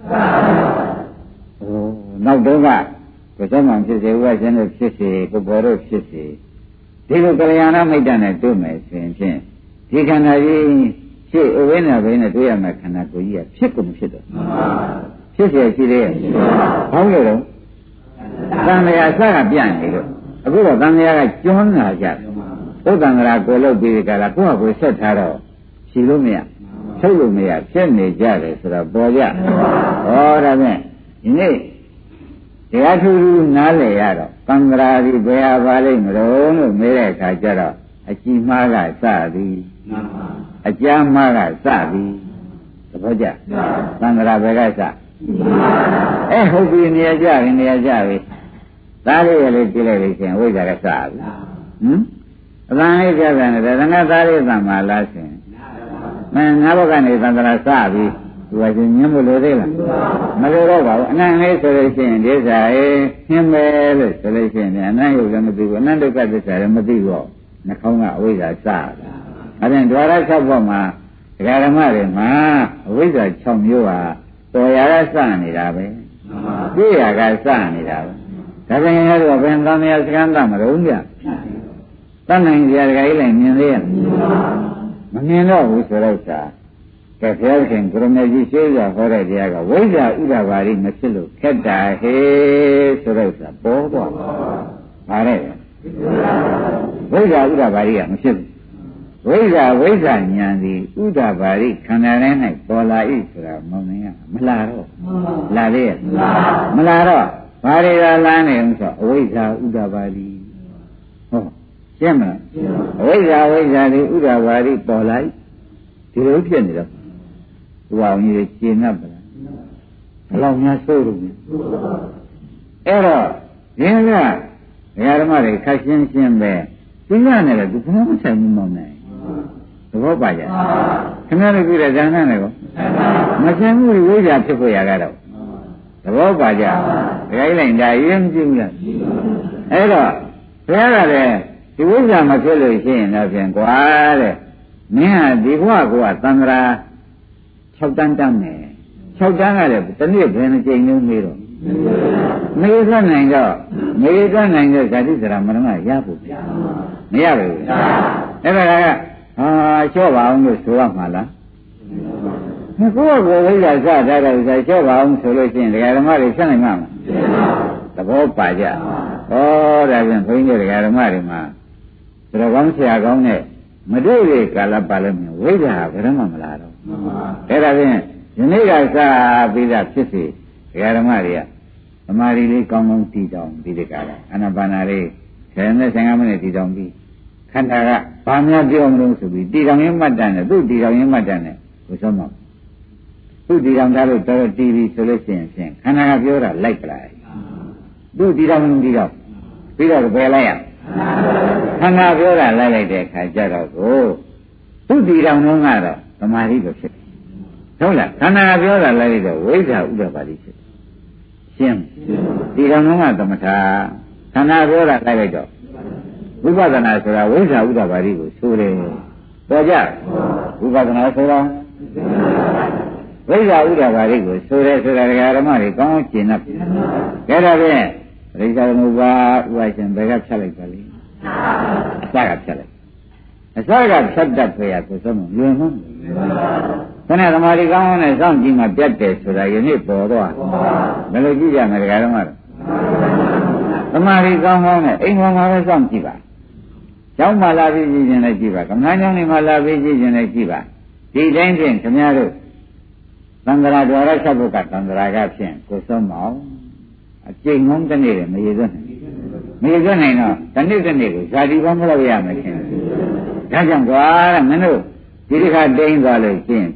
နောက်တော့ကကိုယ်ဆုံးမှဖြစ်စေဥပ္ပရှင်တို့ဖြစ်စေကိုယ်ပေါ်တို့ဖြစ်စေဒီလိုကလျာဏမိတ်တနဲ့တွေ့မယ်ဆိုရင်ဖြင့်ဒီခန္ဓာကြီးရှေ့အဝိညာဉ်ဘယ်နဲ့တွေ့ရမယ်ခန္ဓာကိုယ်ကြီးကဖြစ်ကုန်ဖြစ်တော့ဖြစ်เสียရှိသေးရဲ့ဘာလို့လဲတော့သံဃာအစကပြန့်နေလို့အခုတော့သံဃာကကျွမ်းလာကြတယ်ဥဒ္ဒံဃာကိုလုပ်ပြီးကြလားကိုယ့်ဟာကိုယ်ဆက်ထားတော့ဖြီလို့မရထုတ်လို့မရဖြစ်နေကြတယ်ဆိုတော့ပေါ်ကြဟောဒါဖြင့်ဒီနေ့တရားထူးထူးနားလည်ရတော့သံဃာဒီဘယ်ဟာပါလိမ့်မလို့မေးတဲ့အခါကျတော့အကြည်မှားကစသည်အကြမ်းမှားကစသည်သဘောကျသံဃာဘယ်ကစဟုတ်ပြီနေရာကြပြီနေရာကြပြီသားလေးရလေးကြည့်လိုက်လို့ရှင်ဝိဇ္ဇာကစပြီအလံလေးကြပြန်တယ်ငါသားလေးသံမာလားရှင်ငါဘက်ကနေသံဃာစပြီသူကရှင်ညှင်းလို့သေးလားမလိုတော့ပါဘူးအနန္တလေးဆိုလို့ရှိရင်ဒီစားညှင်းမယ်လို့ဆိုလို့ရှိရင်အနန္တရုပ်လည်းမသိဘူးအနန္တဒုက္ခသစ္စာလည်းမသိဘူးနှာခေါင်းကအဝိဇ္ဇာစတာအဲဒါဒွါရ၆ဘက်မှာဒကာဓမ္မတွေမှာအဝိဇ္ဇာ6မျိုးဟာတော်ရကစနေတာပဲပြည့်ရကစနေတာပဲဒါပေမဲ့တော့ဘယ်သံဃာစကမ်းသမရုံးကြတတ်နိုင်ကြဒကာကြီးလည်းမြင်သေးရဲ့မမြင်တော့ဘူးဆိုတော့ကဲဘုရားရှင်ကိုရမေကြီးရှင်းရဟောတဲ့တရားကဝိဇ္ဇာဥဒ္ဒဘာရိမဖြစ်လို့ခက်တာဟေးဆိုတော့ပေါ်တော့ပါတဲ့ဝိဇ္ဇာဥဒ္ဒဘာရိကမဖြစ်ဘူးဝိဇ္ဇာဉာဏ်သည်ဥဒ္ဒဘာရိခန္ဓာထဲ၌ပေါ်လာ၏ဆိုတာမောင်မင်းကမလာတော့လာလေမလာတော့ဘာတွေကလာနေအောင်ဆိုအဝိဇ္ဇာဥဒ္ဒဘာရိဟုတ်ရှင်းမလားအဝိဇ္ဇာသည်ဥဒ္ဒဘာရိပေါ်လာ၏ဒီလိုဖြစ်နေတော့သူအောင်ကြီးရှင်း납ပါလားဘယ်လောက်များစိုးလို့အဲ့တော့ဒီကဓမ္မတွေခက်ရှင်းပဲသိရနေတယ်သူဘယ်မှဆိုင်မှုမနိုင်သဘောပါကြခင်ဗျားတို့ပြတဲ့ဇာဏနဲ့ကောမဆိုင်မှုဝိဇ္ဇာဖြစ်ဖို့ရကတော့သဘောပါကြဒကာကြီးလိုက်ဒါရင်ကြည့်လားအဲ့တော့ဘုရားကလည်းဒီဝိဇ္ဇာမဖြစ်လို့ရှိရင်တော့ဖြင့်ကွာတဲ့မင်းဟာဒီဘဝကသံဃာ6တန်းတန်းမယ်6တန်းကလည်းတစ်နေ့ဘယ်နှကြိမ်လုံးမေးတော့မေးသနိုင်တော့ဇာတိစရာမရမရဖို့မရဘူးအဲ့ဒါကလျှော့ပါအောင်လို့ဆိုရမှာလားကိုယ့်ကိုယ်ဝိဇ္ဇာစထားတဲ့ဥစ္စာလျှော့ပါအောင်ဆိုလို့ရှိရင်ဒကာဓမ္မတွေဆက်နိုင်မှာမသဘောပါကြဒါဖြင့်ဘုန်းကြီးဒကာဓမ္မတွေမှာတော်ကောင်းဆရာကောင်းနဲ့မတွေ့ရကာလပါလို့မြင်ဝိဇ္ဇာဘယ်တော့မှမလာတော့အဲ့ဒါဖြင့်ဒီနေ့ကစပြီးသားဖြစ်စီဒကာဓမ္မတွေကသမာဓိလေးကောင်းကောင်းတည်တောင်ပြီးဒီကလာအာနာပါနာလေး10နဲ့15မိနစ်တည်တောင်ပြီးခန္ဓာကဘာများပြောမလို့ဆိုပြီးတည်တောင်ရင်းမှတ်တမ်းနဲ့သူ့တည်တောင်ရင်းမှတ်တမ်းနဲ့ကိုဆုံးတော့သူ့တည်တောင်ထားလို့တော်တည်ပြီဆိုလို့ရှိရင်ဖြင့်ခန္ဓာကပြောတာလိုက်ပလိုက်သူ့တည်တောင်ပြီးတော့ဘယ်လိုက်ရခန္ဓာပြောတာလိုက်တဲ့အခါကျတော့ကိုသူ့တည်တောင်လုံးကတော့သမာဓိပဲဖြစ်တယ်ဟုတ်လားခန္ဓာပြောတာလိုက်တော့ဝိဇ္ဇာဥဒ္ဒဘာတိဖြစ်ရှင်းဒီကောင်လုံးကသမထခန္ဓာပြောတာလိုက်တော့ဝိပဿနာဆိုတာဝိဇ္ဇာဥဒ္ဒဘာတိကိုဆိုတယ်ပေါ်ကြဝိပဿနာဆိုတာဝိဇ္ဇာဥဒ္ဒဘာတိကိုဆိုတယ်ဆိုတာဒကာဓမ္မတွေကောင်းကောင်းကျင့်납တယ်ဒါတော့ဖြင့်ပရိစ္ဆေသမုပ္ပါဥပ္ပရှင်ဘယ်ကဖြတ်လိုက်ပါလိမ့်အစကဖြတ်လိုက်အစကဖြတ်တတ်ဖေရကိုဆုံးမလွင်ဘူးခဏသမာဓိကောင်းကောင်းနဲ့စောင့်ကြည့်မှပြတ်တယ်ဆိုတာယနေ့ပေါ်တော့ဘယ်လိုကြည့်ကြမလဲဒကာဓမ္မတွေသမာဓိကောင်းကောင်းနဲ့အိမ်ပေါ်မှာပဲစောင့်ကြည့်ပါကျောင်းမှာလာပြီးကြည့်ရင်လည်းကြည့်ပါကမ္ဘာကျောင်းတွေမှာလာပြီးကြည့်ရင်လည်းကြည့်ပါဒီတိုင်းဖြင့်ခင်ဗျားတို့သံဃာတော်ရဆက်ဖို့ကသံဃာကဖြင့်ကိုဆုံးမအောင်အကျင့်ငုံးတစ်နေ့လည်းမရည်သွန်းနိုင်တော့တစ်နေ့ကိုဇာတိဘောမလို့ရမယ်ခင်ဗျာဒါကြောင့်ကွာတဲ့မင်းတို့ဒီတစ်ခါတိမ့်သွားလို့ရှင်း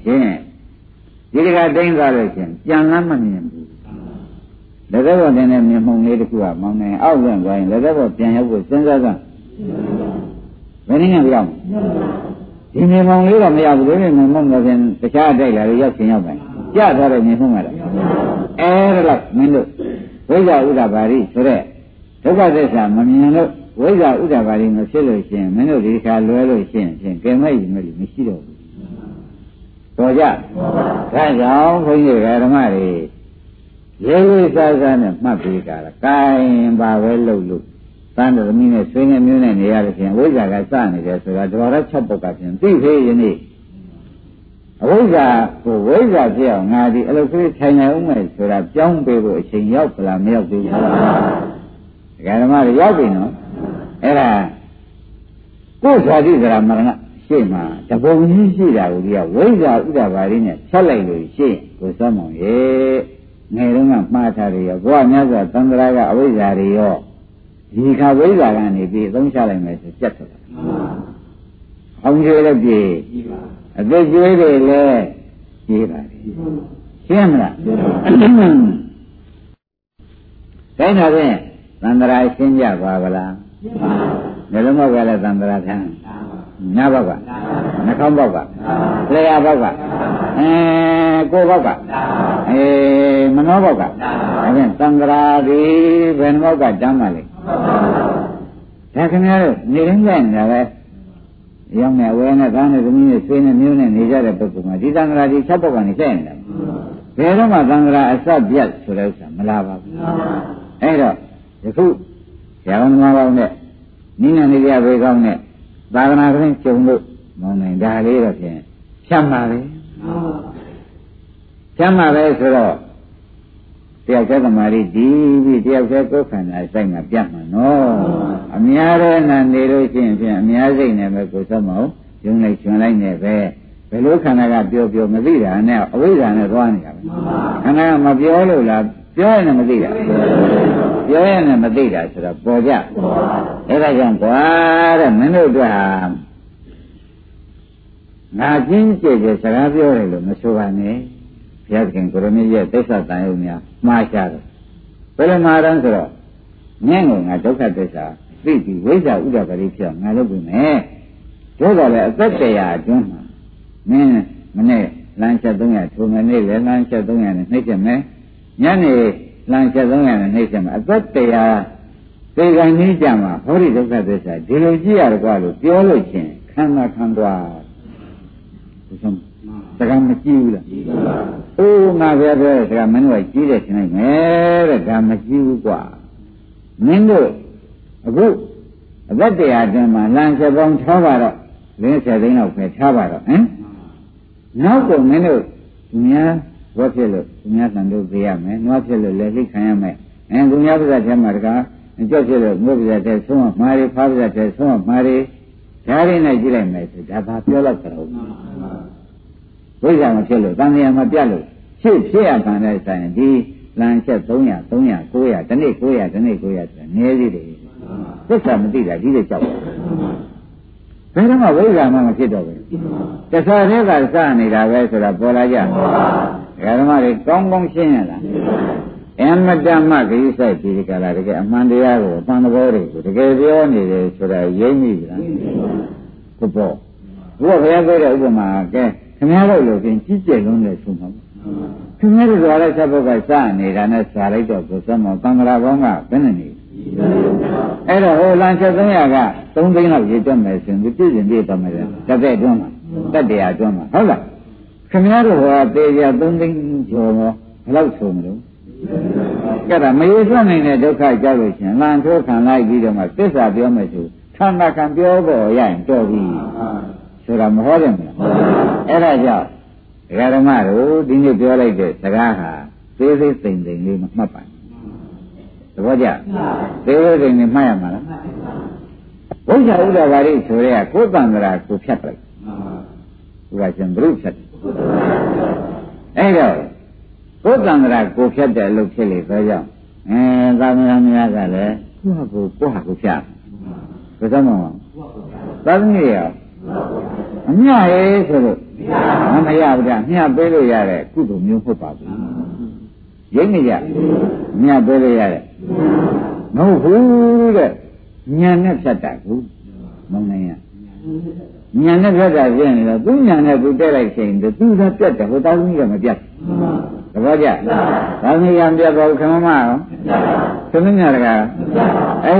ပြန်လမ်းမမြင်ဘူးလက်သက်ဘောတင်တဲ့မြင်မှုလေးတစ်ခုကမောင်းနေအောက်ဝင်သွားရင်လက်သက်ဘောပြန်ရောက်ဖို့စဉ်းစားစမ်းဘယ်နည်းနဲ့ပြောင်းဒီမြင်မှုလေးတော့မရောက်ဘူးလေမြင်မှုတော့ပြန်တခြားတိုက်လာလို့ရောက်ချင်းရောက်မယ်ကြသွားတဲ့မြင်မှုကတော့အဲ့ဒါတော့မင်းတို့ဝိဇ္ဇာဥဒ္ဒဘာရိဆိုတဲ့ဒုက္ခသစ္စာမမြင်လို့ဝဝိဇ္ဇာဥဒ္ဒဘာတွေမဖြစ်လို့ရှိရင်မင်းတို့ဒီခါလွဲလို့ရှိရင်ဖြင့်ကဲမဲ့ကြီးမဲ့လို့မရှိတော့ဘူးတော်ကြဒါကြောင့်ဘုန်းကြီးဓမ္မတွေရေးရေးစားစားနဲ့မှတ်ပြီးကြတာကိုင်းပါပဲလို့တန်တော်သမီးနဲ့ဆွေးငယ်မျိုးနဲ့နေရလို့ရှိရင်ဝိဇ္ဇာကစနေတယ်ဆိုတာတော်ရ6ပုဒ်ကဖြင့်သိသေးရင်ဒီအဝိဇ္ဇာကိုဝိဇ္ဇာပြောင်းငါဒီအလုပ်ကလေးထိုင်နေဦးမယ်ဆိုတာပြောင်းပေးဖို့အချိန်ရောက်ပလားမရောက်သေးဘူးဓမ္မတွေရောက်ပြီနော်အဲ့ဒါကိုယ်ဇာတိသရမရဏရှေ့မှာတပုံကြီးရှိတာကိုဒီကဝိဇ္ဇာဥဒ္ဒဘာလေးနဲ့ဆက်လိုက်လို့ရှေ့ကိုစောမောင်ရဲ့ငယ်တုန်းကမှားထားတယ်ရောဘုရားမြတ်စွာသံဃာကအဝိဇ္ဇာတွေရောဒီခါဝိဇ္ဇာကနေပြီးအသုံးချလိုက်မယ်ဆိုပြတ်သွားတာအောင်ကျွေးလည်းပြေအသက်ကျွေးတွေလည်းပြေပါလေရှင်းမလားတိုင်းတာဖြင့်သံဃာရှင်းကြပါဗလားမျိုးလုံးဘောက်ကလည်းသံဃာထမ်းနားဘောက်ကနှာခေါင်းဘောက်ကလျှာဘောက်ကကိုယ်ဘောက်ကမနောဘောက်ကဒါဖြင့်သံဃာဒီဘယ်နှဘောက်ကတမ်းပါလိမ့်ဒါခင်ဗျားတို့နေရင်းကြနေတာပဲရောက်နေဝဲနဲ့သားနဲ့သမီးနဲ့ဆွေးနဲ့မျိုးနဲ့နေကြတဲ့ပုဂ္ဂိုလ်မှာဒီသံဃာဒီ6ပုဒ်ကနေကြိုက်နေတာဘယ်တော့မှသံဃာအစပြတ်ဆိုတဲ့ဥစ္စာမလာပါဘူးအဲ့တော့ယခုဆရာတော်များပေါင်းနဲ့နိမ့်နေကြဘေးကောင်းနဲ့သာသနာ့ရင်ကျုံလို့မောင်းနိုင်ဒါလေးတော့ဖြင့်ဖြတ်မှာပဲဖြတ်မှာပဲဆိုတော့တယောက်တည်းသမာဓိဒီပြီးတယောက်တည်းကိုယ်ခန္ဓာစိုက်မှာပြတ်မှာနော်အများရဲ့နာနေလို့ရှိရင်ဖြင့်အများစိတ်နဲ့ပဲကိုယ်သောမောယုံလိုက်ကျွန်းလိုက်နဲ့ပဲဘယ်လိုခန္ဓာကပြောမသိတာနဲ့အဝိဇ္ဇာနဲ့သွားနေတာပဲခန္ဓာကမပြောလို့လားပြောရင်လည်းမသိတာပြောရင်လည်းမသိတာဆိုတော့ပေါ်ကြအဲ့ဒါကြောင့်ကွာတဲ့မင်းတို့ကငါချင်းကြည့်ကြစကားပြောတယ်လို့မဆိုပါနဲ့ဘုရားခင်ကိုရမရဲ့သစ္စာတန်ရုံများမှားရှာတယ်ဘယ်လိုမှားတယ်ဆိုတော့ငဲ့ကိုငါဒုက္ခသစ္စာသိပြီးဝိဇ္ဇာဥဒ္ဒပရိဖြစ်ငါလုပ်ပြီမယ်တို့တော့လည်းအသက်တရားအတွင်းမှာမင်းမနေ့လမ်းချက်300ထိုမနေ့လည်းလမ်းချက်300နဲ့နှိမ့်ချက်မယ်ညနေလမ်းချက်300နဲ့နှိမ့်ချက်မယ်အသက်တရားသိကံကြီးကြမှာဟောဒီဒုက္ခသစ္စာဒီလိုကြည့်ရတော့ကွာလို့ပြောလို့ချင်းခန္ဓာခံသွားဒီဆုံးစကားမကြည့်ဘူးလားကြည့်ပါဘူးအိုးငါပြောတဲ့စကားမင်းတို့ကကြည့်တယ်ရှင်းလိုက်မယ်တဲ့ဒါမကြည့်ဘူးကွာမင်းတို့အခုအသက်တရားအတွင်းမှာလမ်းချက်ပေါင်းထားပါတော့50သိန်းလောက်ပဲထားပါတော့ဟင်နောက်ကမင်းတို့သူများဝတ်ဖြစ်လို့သူများဆံတို့ပေးရမယ်နွားဖြစ်လို့လည်းလိခံရမယ်သူများပြဿနာထဲမှာတကားကြောက်ဖြစ်လို့ငုတ်ပြဿနာထဲဆုံးမမာရီဖားပြဿနာထဲဆုံးမမာရီဓာရီနဲ့ကြည့်လိုက်မယ်ဆိုဒါဘာပြောတော့ကြတော့ဝိဇ္ဇာမဖြစ်လို့တန်တရားမပြတ်လို့ဖြစ်ရခံတဲ့ဆိုင်ဒီလမ်းချက်300 900တနေ့900တနေ့900ဆိုတာနည်းသေးတယ်သစ္စာမသိတာဒီလိုကြောက်ဘယ်တော့မှဝိဇ္ဇာမှမဖြစ်တော့ဘူးတခါတည်းကစနေတာပဲဆိုတာပေါ်လာကြဓမ္မတွေကောင်းကောင်းရှင်းရလားအမတ္တမဂိစိုက်ဒီကလာတကယ်အမှန်တရားကိုအမှန်သဘောတွေကိုတကယ်ပြောနေတယ်ဆိုတာရိပ်မိပြီလားကိုပေါ့ဘုရားပြောတဲ့ဥပမာကဲခင်ဗျားတို့လို့ပြင်ကြီးကျယ်လုံးနဲ့ဆိုမှာခင်ဗျားတို့သွားတဲ့ဆက်ဘုတ်ကစနေတာနဲ့စားလိုက်တော့ကိုစမောသံဃာကောင်းကဘယ်နဲ့နေအဲ့တော့ဟိုလမ်းချက်300က3သိန်းလောက်ရေးတွက်မယ်ဆိုရင်ပြည့်စုံပြည့်သွားမယ်တစ်သက်အတွင်းမှာတက်တရားအတွင်းမှာဟုတ်လားခင်ဗျားတို့ဟောတေးကြ3သိန်းကျော်တော့ဘယ်လောက်ဆုံးမလို့ကဲဒါမရေတွက်နိုင်တဲ့ဒုက္ခကြောက်လို့ရှင်လမ်းထိုးခံလိုက်ပြီးတော့မှသစ္စာပြောမယ်ဆိုဌာနခံပြောဖို့ရရင်တော့ပြီဆိုတာမဟုတ်တယ်မလားအဲ့ဒါကြောင့်ဓမ္မတို့ဒီနေ့ပြောလိုက်တဲ့စကားဟာသေးသေးသိမ့်သိမ့်လေးမှတ်ပါသဘောကျသေးသေးသိမ့်လေးမှတ်ရမှာလားဘုရားဥဒ္ဒဘာရိဆိုရဲကိုယ်တန်္ဍရာကိုဖြတ်လိုက်သူကရှင်ဘုရုဖြတ်အဲ့တော့ကိုယ်တန်္ဍရာကိုဖြတ်တဲ့အလုပ်ဖြစ်လေဆိုကြောင့်သာမဏေများကလည်းကိုယ့်ဟာကိုဖြတ်ဘယ်တော့မှသာသမီရောအမြရဲ့ဆိုလို့မရဘူးကြာမြပေးလို့ရတဲ့ကုသိုလ်မျိုးဟုတ်ပါဘူးရိပ်နေကြမြပေးလို့ရတဲ့မဟုတ်ဘူးတဲ့ဉာဏ်နဲ့ဖြတ်တာကူမနိုင်ရဉာဏ်နဲ့ဖြတ်တာပြင်းနေတော့သူဉာဏ်နဲ့သူတက်လိုက်ချိန်သူကပြတ်တယ်ဟိုသားသမီးကမပြတ်သဘောကျသားသမီးကပြတ်တော့ခမမရောသမီးများတကာအဲ့တော့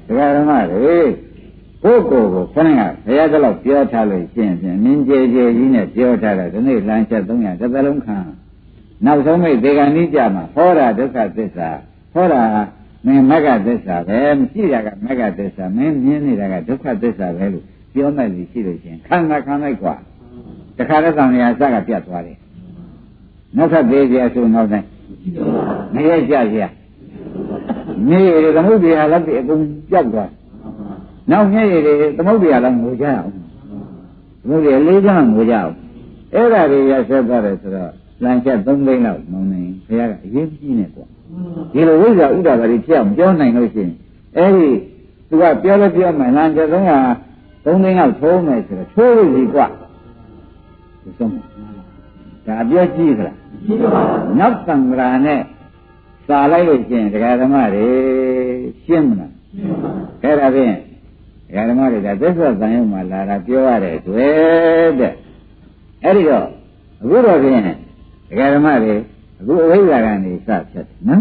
တရားဓမ္မတွေကိုယ်ကိုခဏကဘုရားကတော့ပြောထားလို့ရှင်းဖြင့်မြင်ကြည်ကြည်ကြီးနဲ့ပြောထားတာဒီနေ့လမ်းချက်300တစ်သလုံးခံနောက်ဆုံးမိတ်ဒေဂန်ကြီးကြမှာဟောတာဒုက္ခသစ္စာဟောတာမင်းမဂ္ဂသစ္စာပဲမရှိတာကမဂ္ဂသစ္စာမင်းမြင်နေတာကဒုက္ခသစ္စာပဲလို့ပြောမှလည်းရှိလို့ရှင်းခံလိုက်กว่าတခါတည်းကောင်နေရာစကပြတ်သွားတယ်နောက်ထပ်သေးကြဆိုနောက်တိုင်းမရကြရနေရသမုဒ္ဒရာလည်းအကုန်ပြတ်သွားနောက်မျက်ရည်တွေသမုဒ္ဒရာလည်းငိုကြအောင်သမုဒ္ဒရာ၄ချမ်းငိုကြအောင်အဲ့ဒါတွေရဆက်သွားတယ်ဆိုတော့လမ်းချက်3သိန်းလောက်မုံနေဘုရားကအရေးကြီးနေပေါ့ဒီလိုဝိဇ္ဇာဥဒ္ဒါဘာတွေဖြစ်အောင်ပြောနိုင်လို့ရှိရင်အဲ့ဒီသူကပြောလို့ပြောမှလမ်းချက်3သိန်းလောက်ထိုးမယ်ဆိုတော့ထိုးလို့ဒီကွာဒီဆုံးဒါပြောကြည့်ခလားနောက်သံဃာနဲ့စာလိုက်လို့ရှိရင်တရားဓမ္မတွေရှင်းမလားအဲ့ဒါဖြင့်ဓမ္မတွေကသစ္စာသံယုံမှာလာတာပြောရတဲ့တွေ့တဲ့အဲ့ဒီတော့အခုတော့ဖြင့်ဓမ္မတွေအခုအဝိဇ္ဇာကနေစဖြတ်တယ်နော်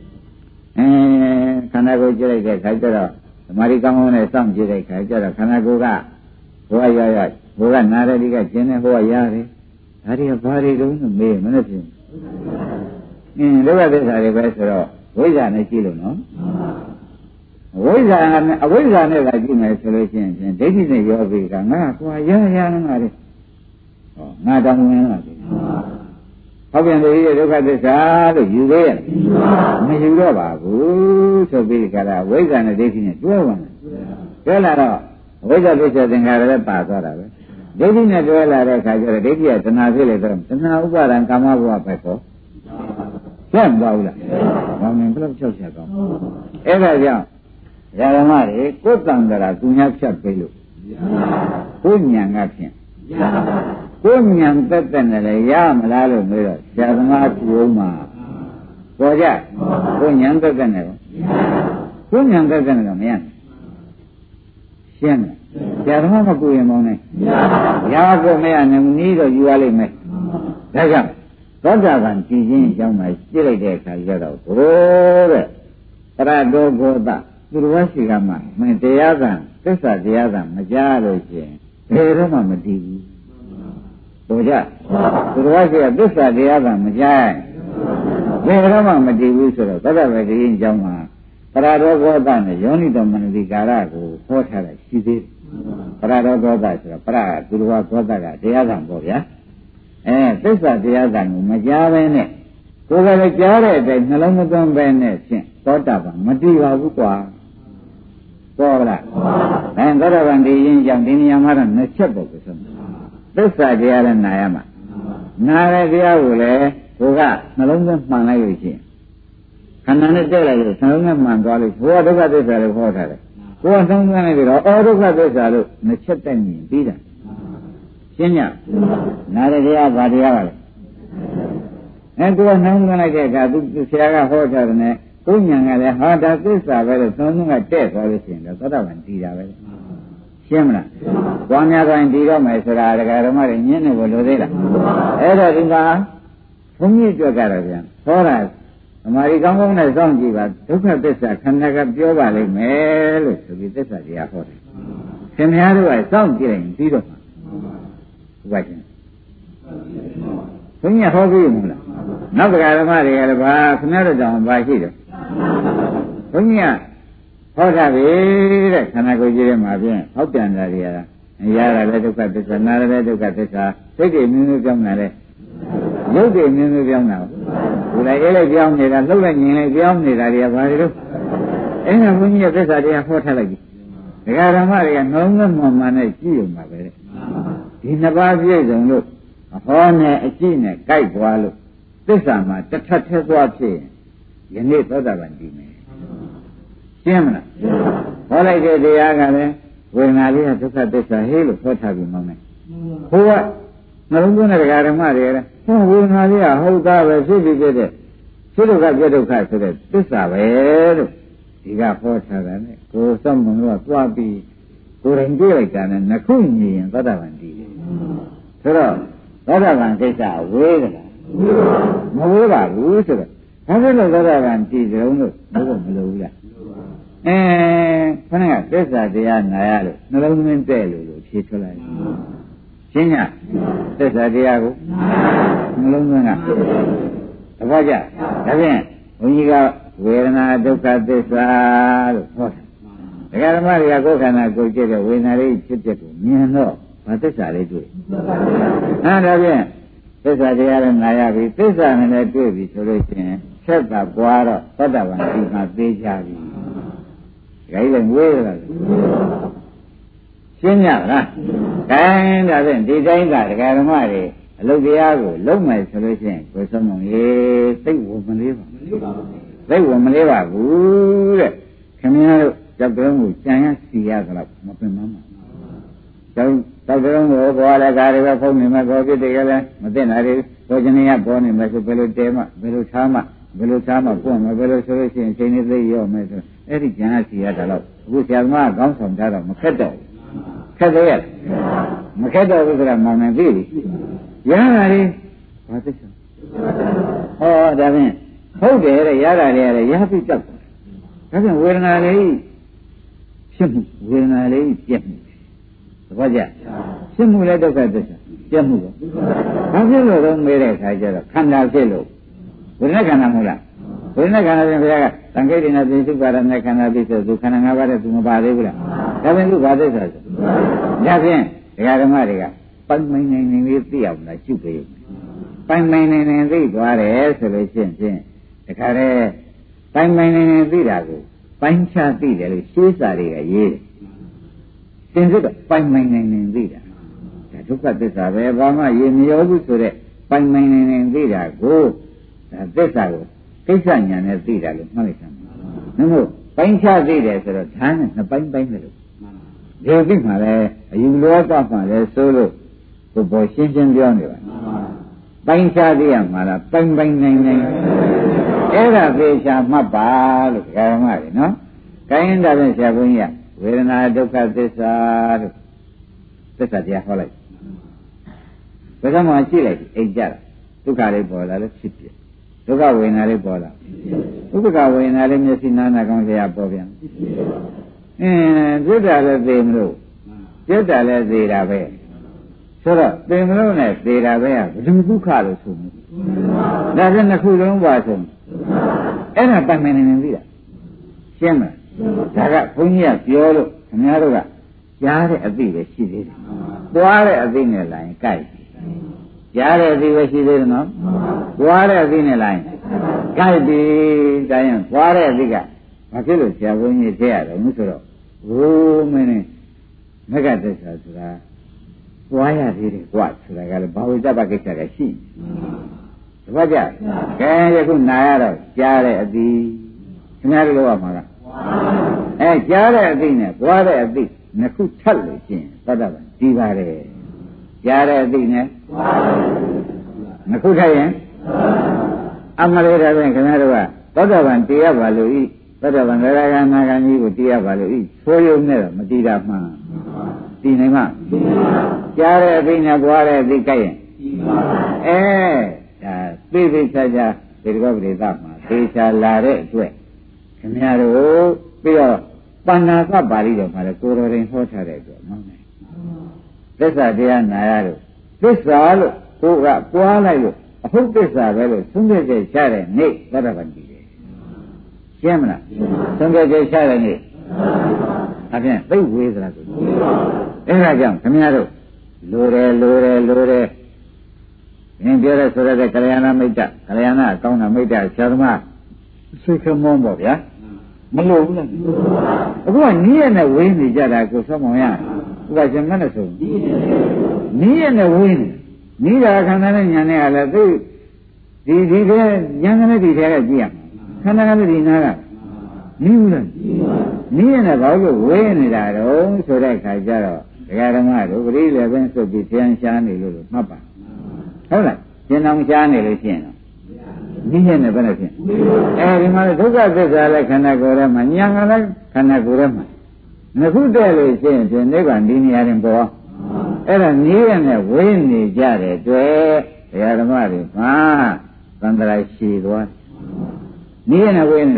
ခန္ဓာကိုယ်ကြည့်လိုက်တဲ့ခါကျတော့ဓမ္မတွေကောင်းကောင်းနဲ့စောင့်ကြည့်တဲ့ခါကျတော့ခန္ဓာကိုယ်ကဘဝရရဘဝကနာရတိကကျင်းတဲ့ဘဝရတယ်ဒါတွေကဘာတွေတုံးလို့မေးမလို့ဖြစ်ဒုက္ခသစ္စာတွေပဲဆိုတော့ဝိဇ္ဇာနဲ့ကြည့်လို့နော်အဝိဇ္ဇာနဲ့ကကြည့်မယ်ဆိုလို့ရှိရင်ဒိဋ္ဌိနဲ့ရောပြီးကငါကွာရငါလေဟောငါတောင်းဝင်လာပြီဟုတ်ပြန်လေဒုက္ခသစ္စာလို့ယူသေးရဲ့မယူတော့ပါဘူးဆိုပြီးကြတာဝိဇ္ဇာနဲ့ဒိဋ္ဌိနဲ့တွဲဝင်တယ်တွဲလာတော့ဝိဇ္ဇာသစ္စာသင်္ခါရလည်းပါသွားတာပဲဒိဋ္ဌိနဲ့တွဲလာတဲ့အခါကျတော့ဒိဋ္ဌိကတဏှာဖြစ်လေတော့တဏှာဥပါဒံကာမဘဝပဲပေါ့ကျင့်ပါဘူးလားဘာမှမဘယ်လောက်ချက်ချက်ကောင်းအဲ့ဒါကြောင့်ဓမ္မတွေကိုယ်တန်တရာသူများဖြတ်ပေးလို့ကိုဉာဏ်ကဖြင့်ကိုဉာဏ်သက်သက်နဲ့လည်းရမလားလို့မေးတော့ဆရာသမားကူမှာပေါ်ကြကိုဉာဏ်သက်သက်နဲ့ကိုဉာဏ်သက်သက်နဲ့တော့မရရှင်းတယ်ဆရာသမားမကူရင်မောင်းနဲ့ရကိုမရနိုင်ဘူးနီးတော့ယူရလိမ့်မယ်ဒါကြောင့်သောတာပန်ကြည်ချင်းအကြောင်းမှာကြည့်လိုက်တဲ့အခါကျတော့ဘိုးတဲ့ပရတောဂောတသူတော်ဘာရှိကမှမင်းတရားကသစ္စာတရားကမကြားလို့ရှိရင်ဘယ်တော့မှမတည်ဘူးတို့ကြသူတော်ဘာရှိကသစ္စာတရားကမကြားဘယ်တော့မှမတည်ဘူးဆိုတော့သောတာပန်ကြည်ချင်းအကြောင်းမှာပရတောဂောတနဲ့ယောနိတော်မနတိကာရကိုဟောထားတာရှိသေးတယ်ပရတောဂောတဆိုတော့ပရသူတော်ဘာဂောတကတရားကံပေါ့ဗျာသစ္စာတရားကံကိုမကြားပဲနဲ့ကိုယ်ကလည်းကြားတဲ့အတိုင်းနှလုံးမသွင်းပဲနဲ့ဖြင့်သောတာပန်မတည်ပါဘူးကွာပေါ်လားသောတာပန်တည်ရင်ကြောင့်ဒီနေရာမှာတော့နှစ်ချက်ပေါ့ဆိုသစ္စာတရားလည်းနာရမှာနာတဲ့တရားကိုလည်းကိုယ်ကနှလုံးသွင်းမှန်လိုက်လို့ရှိရင်ခန္ဓာနဲ့တက်လိုက်လို့နှလုံးသွင်းမှန်သွားလို့ဘုရားဒုက္ခသစ္စာလို့ဟောထားတယ်ကိုယ်ကနှလုံးသွင်းလိုက်ပြီးတော့အော်ဒုက္ခသစ္စာလို့နှစ်ချက်တက်မြင်ပြီးတာရှင်းညနာရတရားဘာတရားပါလဲကိုယ်ကနှောင်းသွင်းလိုက်တဲ့အခါသူဆရာကဟောထားတယ်နဲ့ကိုဉာဏ်ကလည်းဟာဒါသစ္စာပဲလို့သုံးလုံးကတဲ့သွားလို့ရှိရင်တော့သောတာပန်တည်တာပဲရှင်းမလား။ဘာများတိုင်းတည်တော့မယ်ဆိုတာဒကာဓမ္မတွေညင်းနေဖို့လိုသေးလား။အဲ့တော့ဒီမှာဘုန်းကြီးကြွက်ကတော့ဗျာဟောတာအမာရီကောင်းကောင်းနဲ့စောင့်ကြည့်ပါဒုက္ခသစ္စာခန္ဓာကပြောပါလိမ့်မယ်လို့ဆိုပြီးသစ္စာတရားဟောတယ်။ခင်ဗျားတို့ကစောင့်ကြည့်ရင်ပြီးတော့မှာဘုရားရှင်ဘုန်းကြီးဟောပြီးမလားနောက်ဒကာဓမ္မတွေကလည်းဘာခင်ဗျားတို့တောင်ဘာရှိတယ်ဘုန်းကြီးကဟောတာပဲတဲ့ခန္ဓာကိုယ်ကြီးထဲမှာဖြင့်ဟောပြန်တာတွေရတာလည်းဒုက္ခသစ္စာနာရလည်းဒုက္ခသစ္စာစိတ်တွေမျိုးမျိုးပြောင်းလာတယ်ရုပ်တွေမျိုးမျိုးပြောင်းလာဘူးလေအဲ့လိုက်ပြောင်းနေတာလှုပ်လိုက်ញင်လိုက်ပြောင်းနေတာတွေကဘာတွေလို့အဲ့ဒါဘုန်းကြီးရဲ့သစ္စာတရားဟောထားလိုက်ပြီဒကာဓမ္မတွေကနှလုံးသွင်းမှန်မှန်နဲ့ကြည့်ရုံပါပဲဒီနှစ်ပါးပြည့်စုံလို့ဟောနဲ့အကြည့်နဲ့ကြိုက်သွားလို့သစ္စာမှာတစ်ထပ်ထဲသွားဖြစ်ရင်ယနေ့သောတာပန်တည်မယ်ရှင်းမလားဟောလိုက်တဲ့တရားကလည်းဝေဒနာလေးကဒုက္ခသစ္စာဟေးလို့ဟောထားပြီးမှမယ်ဟိုကနှလုံးသွင်းတဲ့ဒကာဓမ္မတွေလည်းဟောဝေဒနာလေးကဟုတ်သားပဲဖြစ်ပြီးဖြစ်တဲ့ဖြစ်ဒုက္ခပြဒုက္ခဆိုတဲ့သစ္စာပဲလို့ဒီကဟောထားတယ်နဲ့ကိုယ်စောင့်မလို့သွားပြီးကိုယ်ရင်ကြည့်လိုက်တာနဲ့နှခုညင်သောတာပန်တည်တယ်ဆိုတော့သောတာပန်ကိစ္စဝေးကြလားမဝေးပါဘူးဆိုတော့ဘာဖြစ်လို့သောတာပန်တည်ကြုံလို့ဘုရားမလို့ဘူးလားခဏကသစ္စာတရားနာရလို့နှလုံးသွင်းတဲ့လို့ဖြေထွက်လိုက်ရှင်းညသစ္စာတရားကိုနှလုံးသွင်းကသဘောကျဒါဖြင့်ဘုန်းကြီးကဝေဒနာဒုက္ခသစ္စာလို့ဟောတာဒကာဓမ္မတွေကကိုယ်ခန္ဓာကိုယ်ကြည့်တဲ့ဝေဒနာလေးဖြစ်ဖြစ်ကိုမြင်တော့ဘာသစ္စာလေးတွေ့ဒါဖြင့်သစ္စာတရားလည်းနာရပြီသစ္စာနဲ့လည်းတွေ့ပြီဆိုလို့ရှိရင်ဆက်တာပွားတော့သတ္တဗံဒီမှာသိကြပြီဒါကြီးလည်းငွေရတာရှင်းညလားခိုင်းဒါဖြင့်ဒီတိုင်းကဒကာဓမ္မတွေအလုပ်တရားကိုလုပ်မယ်ဆိုလို့ရှိရင်ကိုယ်ဆုံးမလေးသိဝမလေးပါသိဝမလေးပါဘူးတဲ့ခင်ဗျားတို့ကြောက်တုံးကိုကြံရစီရသလားမပင်မမှာကြောက်တုံးကိုဘောလည်းကားတွေပဲဖုံးနေမှာကိုပြစ်တယ်ကလည်းမသိနိုင်ဘူးဘောဇနီးကပေါ်နေမယ်ဆိုဘယ်လိုတဲမှဘယ်လိုထားမှဘယ်လိုထားမှပွင့်မယ်ဘယ်လိုဆိုလို့ရှိရင်ချိန်နေသိရောမယ်ဆိုအဲ့ဒီကြံရစီရတာတော့အခုဆရာသမားကကောင်းဆောင်ထားတော့မခက်တော့ခက်သေးရဲ့မခက်တော့ဘူးဆိုတာမောင်နေပြီရတာလေဘာသိချင်ဟောဒါဖြင့်ဟုတ်တယ်တဲ့ရတာလေရပြီးကြောက်တယ်ဒါဖြင့်ဝေဒနာလေးဖြစ်မှုဝေဒနာလေးပြက်မှုသဘောကျဖြစ်မှုလည်းဒုက္ခသစ္စာပြက်မှုပေါ့ဘာဖြစ်လို့တော့မေးတဲ့အခါကျတော့ခန္ဓာဖြစ်လို့ဝေဒနာခန္ဓာမဟုတ်လားဝေဒနာခန္ဓာပြင်ဘုရားကသံဃိတိနာပိစုပါရနဲ့ခန္ဓာပိဆိုသူခန္ဓာ၅ပါးတဲ့သူမပါသေးဘူးလားဒါဖြင့်သူဘာသစ္စာဆိုဒါဖြင့်ဒကာဓမ္မတွေကပိုင်ပိုင်နိုင်နိုင်လေးသိအောင်လားရှုပေးပိုင်ပိုင်နိုင်နိုင်သိသွားတယ်ဆိုလို့ရှိရင်တခါတည်းပိုင်ပိုင်နိုင်နိုင်သိတာကိုပိုင်းခြားသိတယ်လို့ရှင်းစာတွေကရေးတယ်သင်စစ်တော့ပိုင်ပိုင်နိုင်နိုင်သိတာဒါဒုက္ခသစ္စာပဲဘာမှရေမရောဘူးဆိုတော့ပိုင်ပိုင်နိုင်နိုင်သိတာကိုဒါသစ္စာကိုကိစ္စညာနဲ့သိတာလို့မှတ်လိုက်သမ်း။နှုတ်ပိုင်းခြားသိတယ်ဆိုတော့ဓာတ်နဲ့နှစ်ပိုင်းပိုင်းတယ်လို့ဒီသိမှလည်းအယူလောကမှလည်းဆိုလို့ကိုယ်ပေါ်ရှင်းရှင်းပြောနေပါပိုင်းခြားသိရမှာလားပိုင်းပိုင်းနိုင်နိုင်အဲ့ဒါသေချာမှတ်ပါလို့ဓမ္မတွေနော်။ကိုင်းဒါဖြင့်ဆရာဘုန်းကြီးကဝေဒနာဒုက္ခသစ္စာလို့သစ္စာတရားဟောလိုက်။ဘယ်ကမှကြည့်လိုက်အိမ်ကြတာဒုက္ခလေးပေါ်လာလို့ဖြစ်ပြဒုက္ခဝေဒနာလေးပေါ်လာဥပ္ပခဝေဒနာလေးမျက်စိနားနာကောင်းစရာပေါ်ပြန်ဒုက္ခလည်းသိမလို့ပြတ်တာလည်းသိတာပဲဆိုတော့သိမလို့နဲ့သိတာပဲကဘယ်သူဒုက္ခလို့ဆိုမှုဒါကနှစ်ခုလုံးပါဆိုအဲ့ဒါပတ်မနေနေပြီလားရှင်းမလားဒါကဘုန်းကြီးကပြောလို့ခင်ဗျားတို့ကကြားတဲ့အသိပဲရှိသေးတယ်ပွားတဲ့အသိနဲ့လာရင်ကြိုက်ကြားတဲ့အသိပဲရှိသေးတယ်နော်ပွားတဲ့အသိနဲ့လာရင်ကြိုက်ပြီဒါရင်ပွားတဲ့အသိကဘာဖြစ်လို့ဆရာဘုန်းကြီးသိရတယ်လို့ဆိုတော့ဟိုးမင်းနဲ့မဂ္ဂသစ္စာဆိုတာပွားရသေးတယ်ကွာဆိုတာကလည်းဘာဝိတ္တပကိစ္စကရှိတပတ်ကြကဲယခုနာရတော့ကြားတဲ့အသိခင်ဗျားတို့လောက်ရမှာကကြားတဲ့အသိနဲ့ပွားတဲ့အသိနှစ်ခုထပ်လို့ရှိရင်သတ္တဗံဒီပါတယ်ကြားတဲ့အသိနဲ့နှစ်ခုထပ်ရင်အမလေးတော်ဖြင့်ခင်ဗျားတို့ကသတ္တဗံတရားပါလို့ဤသတ္တဗံဒရာဂနာဂံကြီးကိုတရားပါလို့ဤဆိုရုံနဲ့တော့မတည်တာမှန်တည်နိုင်မှာကြားတဲ့အသိနဲ့ပွားတဲ့အသိကြိုက်ရင်ဒါသိသိချာချာဒီကောပရိသမှာသေချာလာတဲ့အတွက်ခင်ဗျားတို့ပြီးတော့ပဏ္ဏကပါဠိတော်မှာလည်းကိုယ်တော်ရင်ဟောထားတဲ့အတွက်မောင်းတယ်သစ္စာတရားနာရလို့သစ္စာလို့ကိုယ်ကပွားလိုက်လို့အဟုတ်သစ္စာပဲလို့သုံးခဲ့ချက်ချတဲ့နေ့သတ္တဗံတည်တယ်ရှင်းမလားသုံးခဲ့ချက်ချတဲ့နေ့အပြင်သိဝေးသလားဆိုအဲ့ဒါကြောင့်ခင်ဗျားတို့လိုတယ်ငင်ပြောတဲ့ဆိုရတဲ့ကလျာဏမိတ်တကလျာဏအကောင်းတာမိတ်တဆရာသမားဆွေခမောပေါ့ဗျာမလို့ဘူးလားအခုကနီးရနဲ့ဝင်းနေကြတာကိုဆောင်းမောင်ရဥပရှင်မနဲ့ဆိုနီးရနဲ့ဝင်းနီးတာခန္ဓာနဲ့ညာနဲ့ကလည်းသိဒီကညာနဲ့ဒီထဲကကြည့်ရခန္ဓာကလည်းဒီနာကနီးဘူးလားနီးရနဲ့ဘာလို့ဝင်းနေတာတော့ဆိုတဲ့အခါကျတော့ဒကာဓမ္မတို့ပရိလည်းပဲစွပ်ပြီးပြန်ရှားနေလို့မှတ်ပါဟုတ်လားကျင်အောင်ရှားနေလို့ရှိရင်နိစ္စနဲ့ဘယ်နဲ့ဖြစ်ဒီမှာဒုက္ခသစ္စာလည်းခန္ဓာကိုယ်ထဲမှာဉာဏ်ကလည်းခန္ဓာကိုယ်ထဲမှာနှစ်ခုတည်းလို့ရှိရင်ဒီနိဗ္ဗာန်ဒီနေရာတွင်ပေါ်အဲ့ဒါနည်းရနဲ့ဝိနေကြတဲ့တွေ့ဘုရားဓမ္မတွေမှာသံဃာရှိသွားနည်းရနဲ့ဝိနေတော့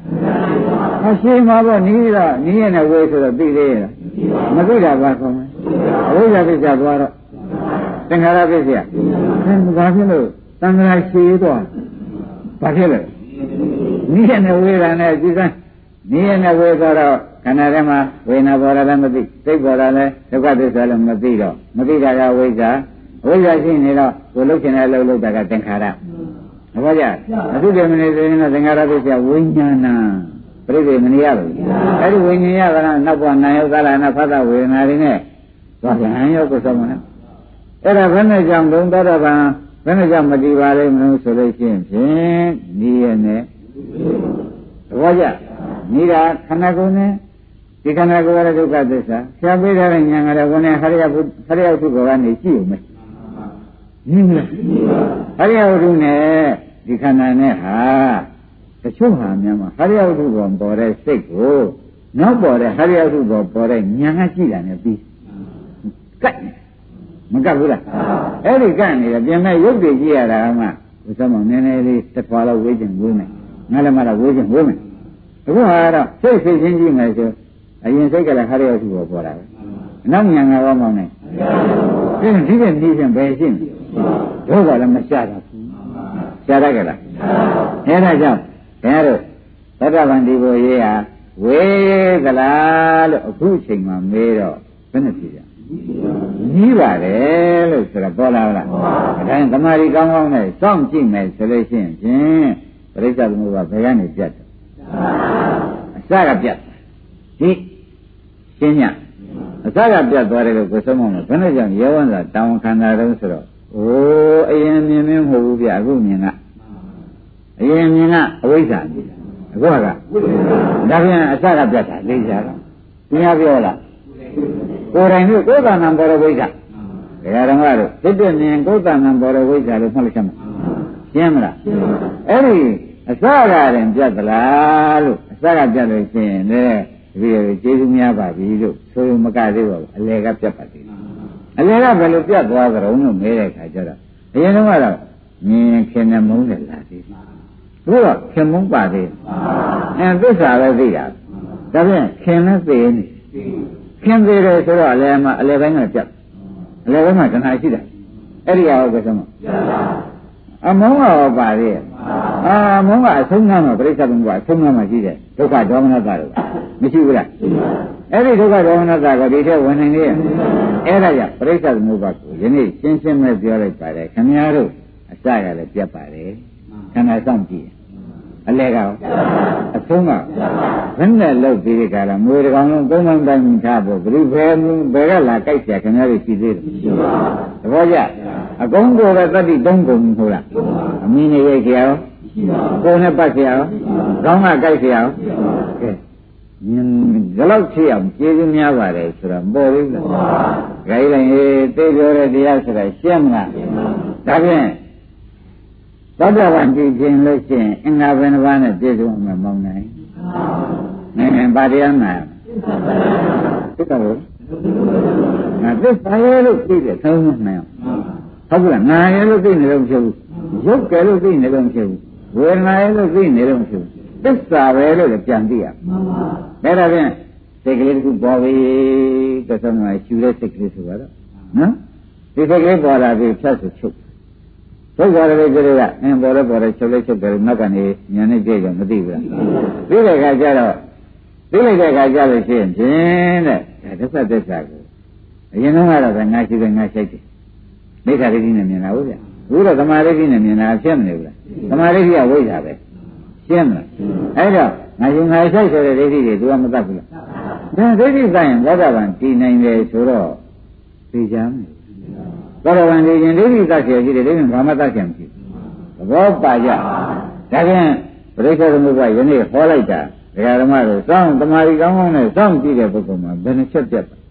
ရှိမှာပေါ့နီးတော့နီးရတဲ့ဝေဆိုတော့သိသေးရဲ့မသိတာဘာခေါ်မလဲအဝိဇ္ဇာပစ္စယသွားတော့သင်္ခါရပစ္စယဘာဖြစ်လို့သံဃာရှိသွားဘာဖြစ်လဲနီးရတဲ့ဝေကနဲ့ကြည်စမ်းနီးရတဲ့ဝေဆိုတော့ခန္ဓာထဲမှာဝေဒနာပေါ်တာလည်းမသိစိတ်ပေါ်တာလည်းဒုက္ခသစ္စာလည်းမသိတော့မသိတာကဝိဇ္ဇာအဝိဇ္ဇာရှိနေတော့ကိုလှုပ်ရှင်တဲ့လှုပ်တာကသင်္ခါရဟုတ်ကြအထုတယ်မနေသေးရင်တော့သင်္ခါရပစ္စယဝိညာဏပြိဋိမနေရဘူးအဲ့ဒီဝိညာဉ်ရကနောက်ဘဝနာယောကာလနာဖသဝေဒနာတွေနဲ့သွားပြန်ရောက်ကိုဆုံးမလားအဲ့ဒါဘယ်နဲ့ကြောင့်ဘုံတော်တော်ဗံဘယ်နဲ့ကြောင့်မတည်ပါလိမ့်မလို့ဆိုလို့ရှိရင်ဖြင့်နီးရနဲ့သဘောကျနေတာခန္ဓာကိုယ်နဲ့ဒီခန္ဓာကိုယ်ရဲ့ဒုက္ခသစ္စာဆရာပေးထားတဲ့ဉာဏ်ကလည်းဘုန်းနဲ့ဟရိယဘုရားကနေကြည့်ဦးမယ်နင်းလားဟရိယဝတ္ထုနဲ့ဒီခန္ဓာနဲ့ဟာတချို့ဟာများမှာဟရိယဝတ္ထုပေါ်ပေါ်တဲ့စိတ်ကိုနောက်ပေါ်တဲ့ဟရိယဝတ္ထုပေါ်ပေါ်တဲ့ဉာဏ်ကကြည့်တာနဲ့ပြီးကတ်မကတ်ဘူးလားအဲ့ဒီကတ်နေတယ်ပြင်မဲ့ရုပ်တွေကြည့်ရတာမှဘုရားမောင်နည်းနည်းလေးတစ်ထွာလောက်ဝေးခြင်းဝေးမယ်ငါလည်းမလားဝေးခြင်းဝေးမယ်အခုဟာတော့စိတ်ချင်းကြည့်မယ်ဆိုအရင်စိတ်ကလည်းဟရိယဝတ္ထုပေါ်ပေါ်တာပဲနောက်ဉာဏ်ကရောမောင်နေဒီကနေ့ပြန်ပဲရှင်းတို့ကလည်းမရှာတာဘူးရှာရကြလားအဲ့ဒါကြောင့်ခင်ဗျားတို့သတ္တဗန္ဒီဘုရေးဟာဝေသလားလို့အခုအချိန်မှမေးတော့ဘယ်နဲ့ဖြေကြကြီးပါတယ်လို့ဆိုတော့ပေါ်လာလားဒါရင်သမာဓိကောင်းကောင်းနဲ့စောင့်ကြည့်မယ်ဆိုလို့ရှိရင်ဖြင့်ပရိစ္ဆေသမုပ္ပါဘယ်ကနေပြတ်တယ်အစကပြတ်ဒီရှင်းညအစကပြတ်သွားတယ်လို့ကိုယ်ဆုံးမလို့ဘယ်နဲ့ကြောင့်ရဲဝံသာတောင်းခန္ဓာတုံးဆိုတော့အိုးအရင်မြင်မင်းမဟုတ်ဘူးဗျအခုမြင်ကအရင်မြင်ကအဝိဇ္ဇာကြီးအခုကဒါပြန်အစကပြတ်တာသိကြတော့ဘုရားပြောလားကိုယ်တိုင်တို့ကိုယ်တဏ္ဍာပေါ်တဲ့ဝိဇ္ဇာဒကာဓမ္မတို့စိတ်တည်းမြင်ကိုယ်တဏ္ဍာပေါ်တဲ့ဝိဇ္ဇာလို့မှတ်လိုက်ချင်မရှင်းမလားအဲ့ဒီအစကရင်ပြတ်သလားလို့အစကပြတ်လို့ရှိရင်လည်းဒီကျေးဇူးများပါပြီလို့ဆိုရင်မကသေးပါဘူးအလယ်ကပြတ်ပါသေးတယ်အလယ်ကဘယ်လိုပြတ်သွားကြုံလို့မဲတဲ့ခါကျတော့အရင်တော့ကတော့မြင်ခင်နဲ့မုန်းတယ်လားသေးတယ်ဘုရားခင်မုန်းပါသေးတယ်သစ္စာပဲသိတာဒါဖြင့်ခင်နဲ့သိနေခင်သေးတယ်ဆိုတော့အလယ်မှာအလယ်ပိုင်းကပြတ်အလယ်ပိုင်းမှာတဏှာရှိတယ်အဲ့ဒီရောကစမ်းအမုန်းရောပါသေးရဲ့အမုန်းကအဆုံးသားမှာပြိဿဘုံကအဆုံးသားမှာရှိတယ်ဒုက္ခဒေါမနတာတော့မရှိဘူးလားအဲ့ဒီဒုက္ခဒေါမနတာကဒီထဲဝင်နေနေရဲ့အဲ့ဒါကြောင့်ပြိဿသမုပ္ပါကိုယနေ့ရှင်းရှင်းပဲပြောလိုက်ပါတယ်ခင်ဗျားတို့အစကလည်းပြတ်ပါတယ်ခန္ဓာဆောင်ကြည့်အလဲကအဆုံးကဘယ်နဲ့လောက်ပြီးဒီကလာမွေတကောင်လုံးသုံးလုံးတိုင်းထားဖို့ဘယ်ဘယ်ကလာကြိုက်เสียခင်ဗျားတို့ရှိသေးတယ်သဘောကျအကုန်ကိုပဲတတိသုံးကုန်ဟုတ်လားအမင်းနေရိုက်ကြရောကိုယ်နဲ့ပတ်ကြရောခေါင်းကကြိုက်ကြရောကဲမြင်ဒီလောက်ချအောင်ကျေးဇူးများပါတယ်ဆိုတော့ပေါ်ပြီလားဂိုင်းလိုက်သိပြောတဲ့တရားဆိုတာရှင်းမလားဒါဖြင့်သတ္တဝါကြည့်ခြင်းလို့ရှိရင်အင်္ဂါဘယ်နှပါးနဲ့ပြည့်စုံမှာမောင်းနိုင်။ဘာတရားနာသစ္စာလို့ငါသစ္စာရဲ့လို့သိတယ်သုံးမနိုင်အောင်ဟုတ်ကဲ့နာရဲ့လို့သိနေလို့မဖြစ်ဘူးရုပ်ကဲလို့သိနေလို့မဖြစ်ဘူးဝေဒနာရဲ့လို့သိနေလို့မဖြစ်ဘူးသစ္စာပဲလို့ပြန်သိရမှန်ပါဒါဖြင့်စိတ်ကလေးတစ်ခုပေါ်ပြီသစ္စာမှာရှူတဲ့စိတ်ကလေးဆိုတော့နော်ဒီစိတ်ကလေးပေါ်လာပြီဖြတ်ဆိုချုပ်ဒုက္ခရလေးကလေးကအင်းပေါ်လဲချုပ်လဲချုပ်တယ်နောက်ကနေညာနဲ့ကြည့်ကြမသိဘူးလားသိတဲ့အခါကျတော့သိလိုက်တဲ့အခါကျလို့ရှိရင်ဖြင့်တဲ့ဒုက္ခသစ္စာကိုအရင်တော့ကတော့ငါရှိတယ်ငါရှိတယ်မိစ္ဆာဒိဋ္ဌိနဲ့မြင်တာဟုတ်ဗျအခုတော့သမာဓိဋ္ဌိနဲ့မြင်တာဖြစ်မနေဘူးလားသမာဓိဋ္ဌိကဝိဇ္ဇာပဲရှင်းမလားအဲ့တော့ငါရှင်ငါရှိဆိုတဲ့ဒိဋ္ဌိတွေ तू ကမတတ်ဘူးလားဒါဒိဋ္ဌိဆိုင်ရင်ဘောဓဘာန်တည်နိုင်တယ်ဆိုတော့သိကြမယ်ဘောဓဘာန်တည်ရင်ဒိဋ္ဌိသတ်เสียရှိတယ်ဒိဋ္ဌိဘာမှသတ်เสียမရှိဘူးသဘောပါကြဒါဖြင့်ပရိစ္ဆေသမုပ္ပါယနေ့ဟောလိုက်တာဒကာဓမ္မတို့စောင့်တမာရီကောင်းကောင်းနဲ့စောင့်ကြည့်တဲ့ပုဂ္ဂိုလ်မှာဘယ်နှချက်ပြတ်ပါ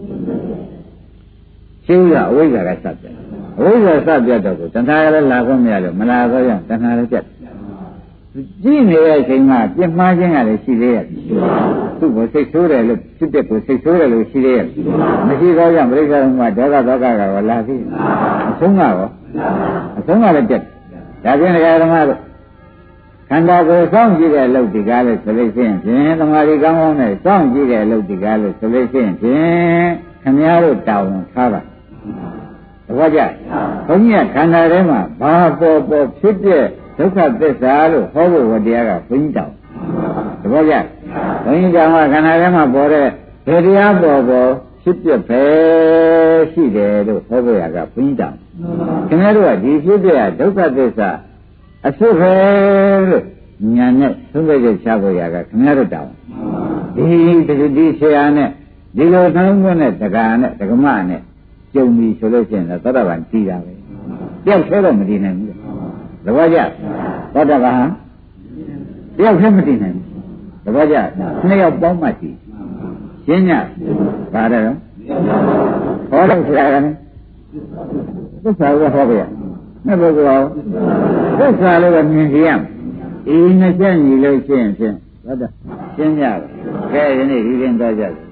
ရှင်းရအဝိဇ္ဇာကစပြတ်အဝိဇ္ဇာစပြတ်တော့ကိုတဏှာကလည်းလာခွင့်မရလို့မလာတော့ရင်တဏှာလည်းပြတ်ကြည့်နေတဲ့အချိန်မှာပြင်းမှားခြင်းကလည်းရှိသေးရဲ့သူ့ကိုစိတ်ဆိုးတယ်လို့ဖြစ်တဲ့ကိုစိတ်ဆိုးတယ်လို့ရှိသေးရဲ့မရှိတော့ကြောင့်ပြိဿသမုပ္ပါဒေါသကလာပြီအဆုံးကလည်းပြတ်ဒါဖြင့်ဒကာဓမ္မတို့ခန္ဓာကိုယ်စောင့်ကြည့်တဲ့အလုပ်ဒီကားလို့ဆိုလို့ရှိရင်ဖြင့်သမာဓိကောင်းကောင်းနဲ့စောင့်ကြည့်တဲ့အလုပ်ဒီကားလို့ဆိုလို့ရှိရင်ဖြင့်ခင်ဗျားတို့တာဝန်ထားပါသဘောကျဘုန်းကြီးကခန္ဓာထဲမှာဘာပေါ်ပေါ်ဖြစ်တဲ့ဒုက္ခသစ္စာလို့ဟောဖို့ဝတရားကဘုန်းကြီးတောင်းသဘောကျဘုန်းကြီးတောင်းကခန္ဓာထဲမှာပေါ်တဲ့ဘယ်တရားပေါ်ပေါ်ဖြစ်ပြပဲရှိတယ်လို့ဟောဖို့ရကဘုန်းကြီးတောင်းခင်ဗျားတို့ကဒီဖြစ်တဲ့ဒုက္ခသစ္စာအဖြစ်ပဲလို့ညာနဲ့သုံးသက်ချက်ချဖို့ရကခင်ဗျားတို့တောင်းဒီဆရာနဲ့ဒီလိုနှလုံးသွင်းတဲ့တက္ကရာနဲ့တက္ကမနဲ့ကျုံပြီဆိုလို့ရှိရင်သောတာပန်တည်တာပဲတယောက်သေးတော့မတည်နိုင်ဘူးသဘောကျသောတာပန်တယောက်သေးမတည်နိုင်ဘူးသဘောကျနှစ်ယောက်ပေါင်းမှတည်ရှင်းညဘာတယ်ဟောတော့ဆရာကလည်းသစ္စာကိုဟောပြရမဲ့ဘုရားသစ္စာလေးကမြင်ကြရမယ်အေးနှစ်ချက်ညီလို့ရှိရင်ဖြင့်ဟုတ်တယ်ရှင်းကြပါကဲယနေ့ဒီရင်တော့ကြ